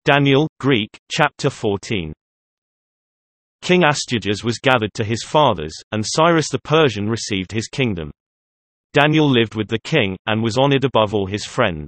[SPEAKER 1] Daniel, Greek, chapter fourteen. King Astyages was gathered to his fathers, and Cyrus the Persian received his kingdom. Daniel lived with the king, and was honored above all his friends.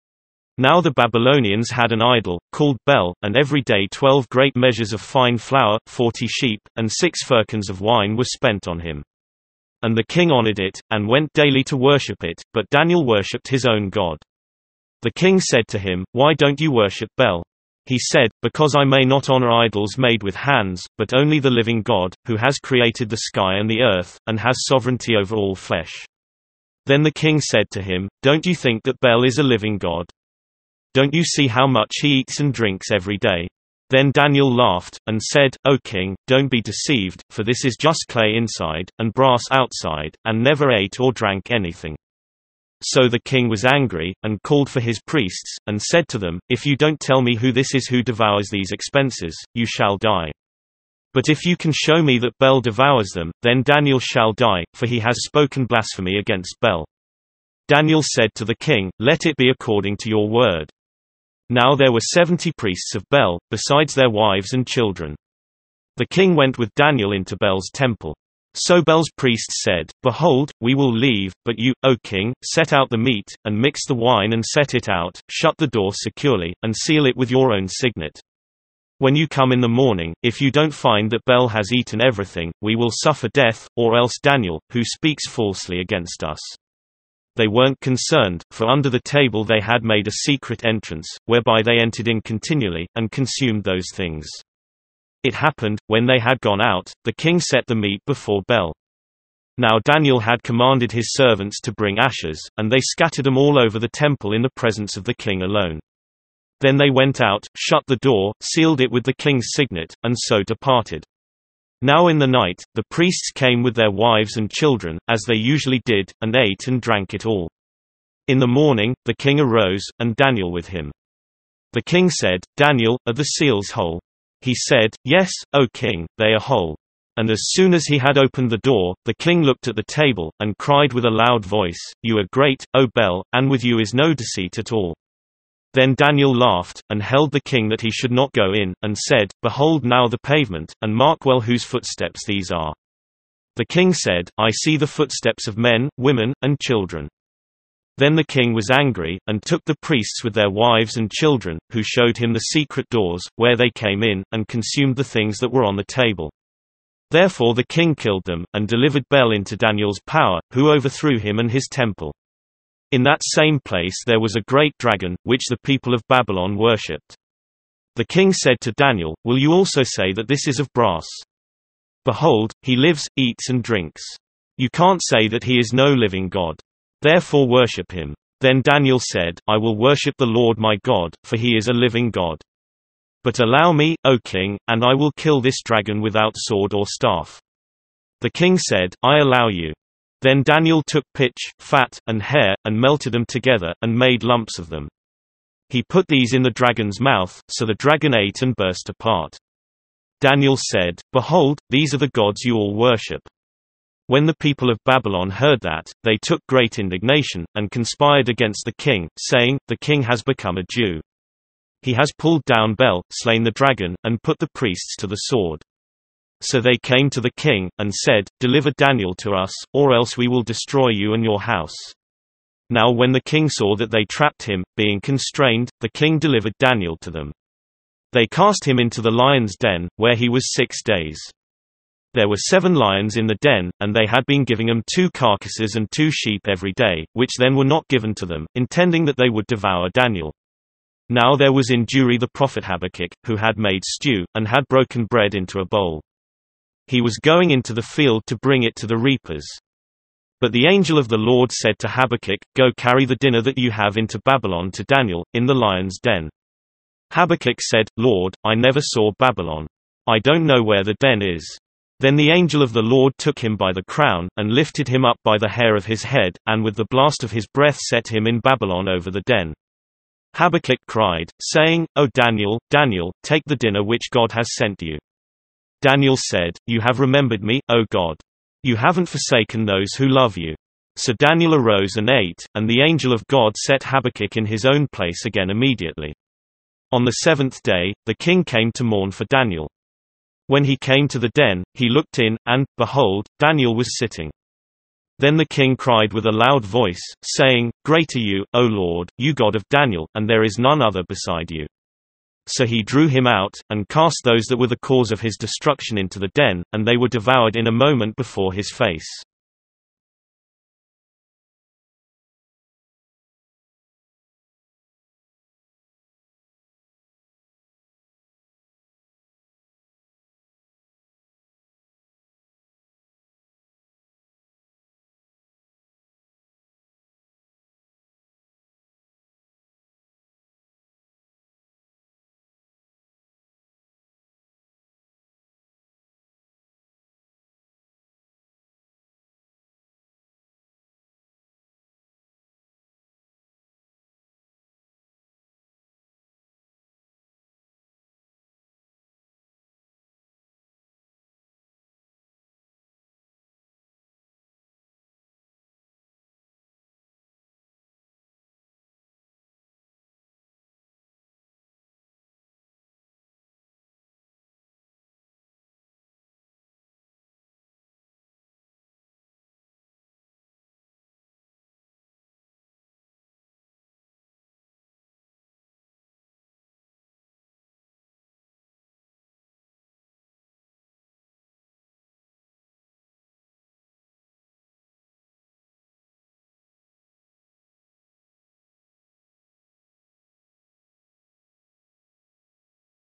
[SPEAKER 1] Now the Babylonians had an idol, called Bel, and every day twelve great measures of fine flour, forty sheep, and six firkins of wine were spent on him. And the king honored it, and went daily to worship it, but Daniel worshipped his own God. The king said to him, "Why don't you worship Bel?" He said, "Because I may not honor idols made with hands, but only the living God, who has created the sky and the earth, and has sovereignty over all flesh." Then the king said to him, "Don't you think that Bel is a living God? Don't you see how much he eats and drinks every day?" Then Daniel laughed, and said, "O king, don't be deceived, for this is just clay inside, and brass outside, and never ate or drank anything." So the king was angry, and called for his priests, and said to them, "If you don't tell me who this is who devours these expenses, you shall die. But if you can show me that Bel devours them, then Daniel shall die, for he has spoken blasphemy against Bel." Daniel said to the king, "Let it be according to your word." Now there were seventy priests of Bel, besides their wives and children. The king went with Daniel into Bel's temple. So Bel's priests said, "Behold, we will leave, but you, O king, set out the meat, and mix the wine and set it out, shut the door securely, and seal it with your own signet. When you come in the morning, if you don't find that Bel has eaten everything, we will suffer death, or else Daniel, who speaks falsely against us." They weren't concerned, for under the table they had made a secret entrance, whereby they entered in continually, and consumed those things. It happened, when they had gone out, the king set the meat before Bel. Now Daniel had commanded his servants to bring ashes, and they scattered them all over the temple in the presence of the king alone. Then they went out, shut the door, sealed it with the king's signet, and so departed. Now in the night, the priests came with their wives and children, as they usually did, and ate and drank it all. In the morning, the king arose, and Daniel with him. The king said, "Daniel, are the seals whole?" He said, "Yes, O king, they are whole." And as soon as he had opened the door, the king looked at the table, and cried with a loud voice, "You are great, O Bel, and with you is no deceit at all." Then Daniel laughed, and held the king that he should not go in, and said, "Behold now the pavement, and mark well whose footsteps these are." The king said, "I see the footsteps of men, women, and children." Then the king was angry, and took the priests with their wives and children, who showed him the secret doors, where they came in, and consumed the things that were on the table. Therefore the king killed them, and delivered Bel into Daniel's power, who overthrew him and his temple. In that same place there was a great dragon, which the people of Babylon worshipped. The king said to Daniel, "Will you also say that this is of brass? Behold, he lives, eats and drinks. You can't say that he is no living God. Therefore worship him." Then Daniel said, "I will worship the Lord my God, for he is a living God. But allow me, O king, and I will kill this dragon without sword or staff." The king said, "I allow you." Then Daniel took pitch, fat, and hair, and melted them together, and made lumps of them. He put these in the dragon's mouth, so the dragon ate and burst apart. Daniel said, "Behold, these are the gods you all worship." When the people of Babylon heard that, they took great indignation, and conspired against the king, saying, "The king has become a Jew. He has pulled down Bel, slain the dragon, and put the priests to the sword." So they came to the king, and said, "Deliver Daniel to us, or else we will destroy you and your house." Now when the king saw that they trapped him, being constrained, the king delivered Daniel to them. They cast him into the lion's den, where he was six days. There were seven lions in the den, and they had been giving them two carcasses and two sheep every day, which then were not given to them, intending that they would devour Daniel. Now there was in Jewry the prophet Habakkuk, who had made stew, and had broken bread into a bowl. He was going into the field to bring it to the reapers. But the angel of the Lord said to Habakkuk, "Go carry the dinner that you have into Babylon to Daniel, in the lion's den." Habakkuk said, "Lord, I never saw Babylon. I don't know where the den is." Then the angel of the Lord took him by the crown, and lifted him up by the hair of his head, and with the blast of his breath set him in Babylon over the den. Habakkuk cried, saying, "O Daniel, Daniel, take the dinner which God has sent you." Daniel said, "You have remembered me, O God. You haven't forsaken those who love you." So Daniel arose and ate, and the angel of God set Habakkuk in his own place again immediately. On the seventh day, the king came to mourn for Daniel. When he came to the den, he looked in, and, behold, Daniel was sitting. Then the king cried with a loud voice, saying, Great are you, O Lord, you God of Daniel, and there is none other beside you. So he drew him out, and cast those that were the cause of his destruction into the den, and they were devoured in a moment before his face.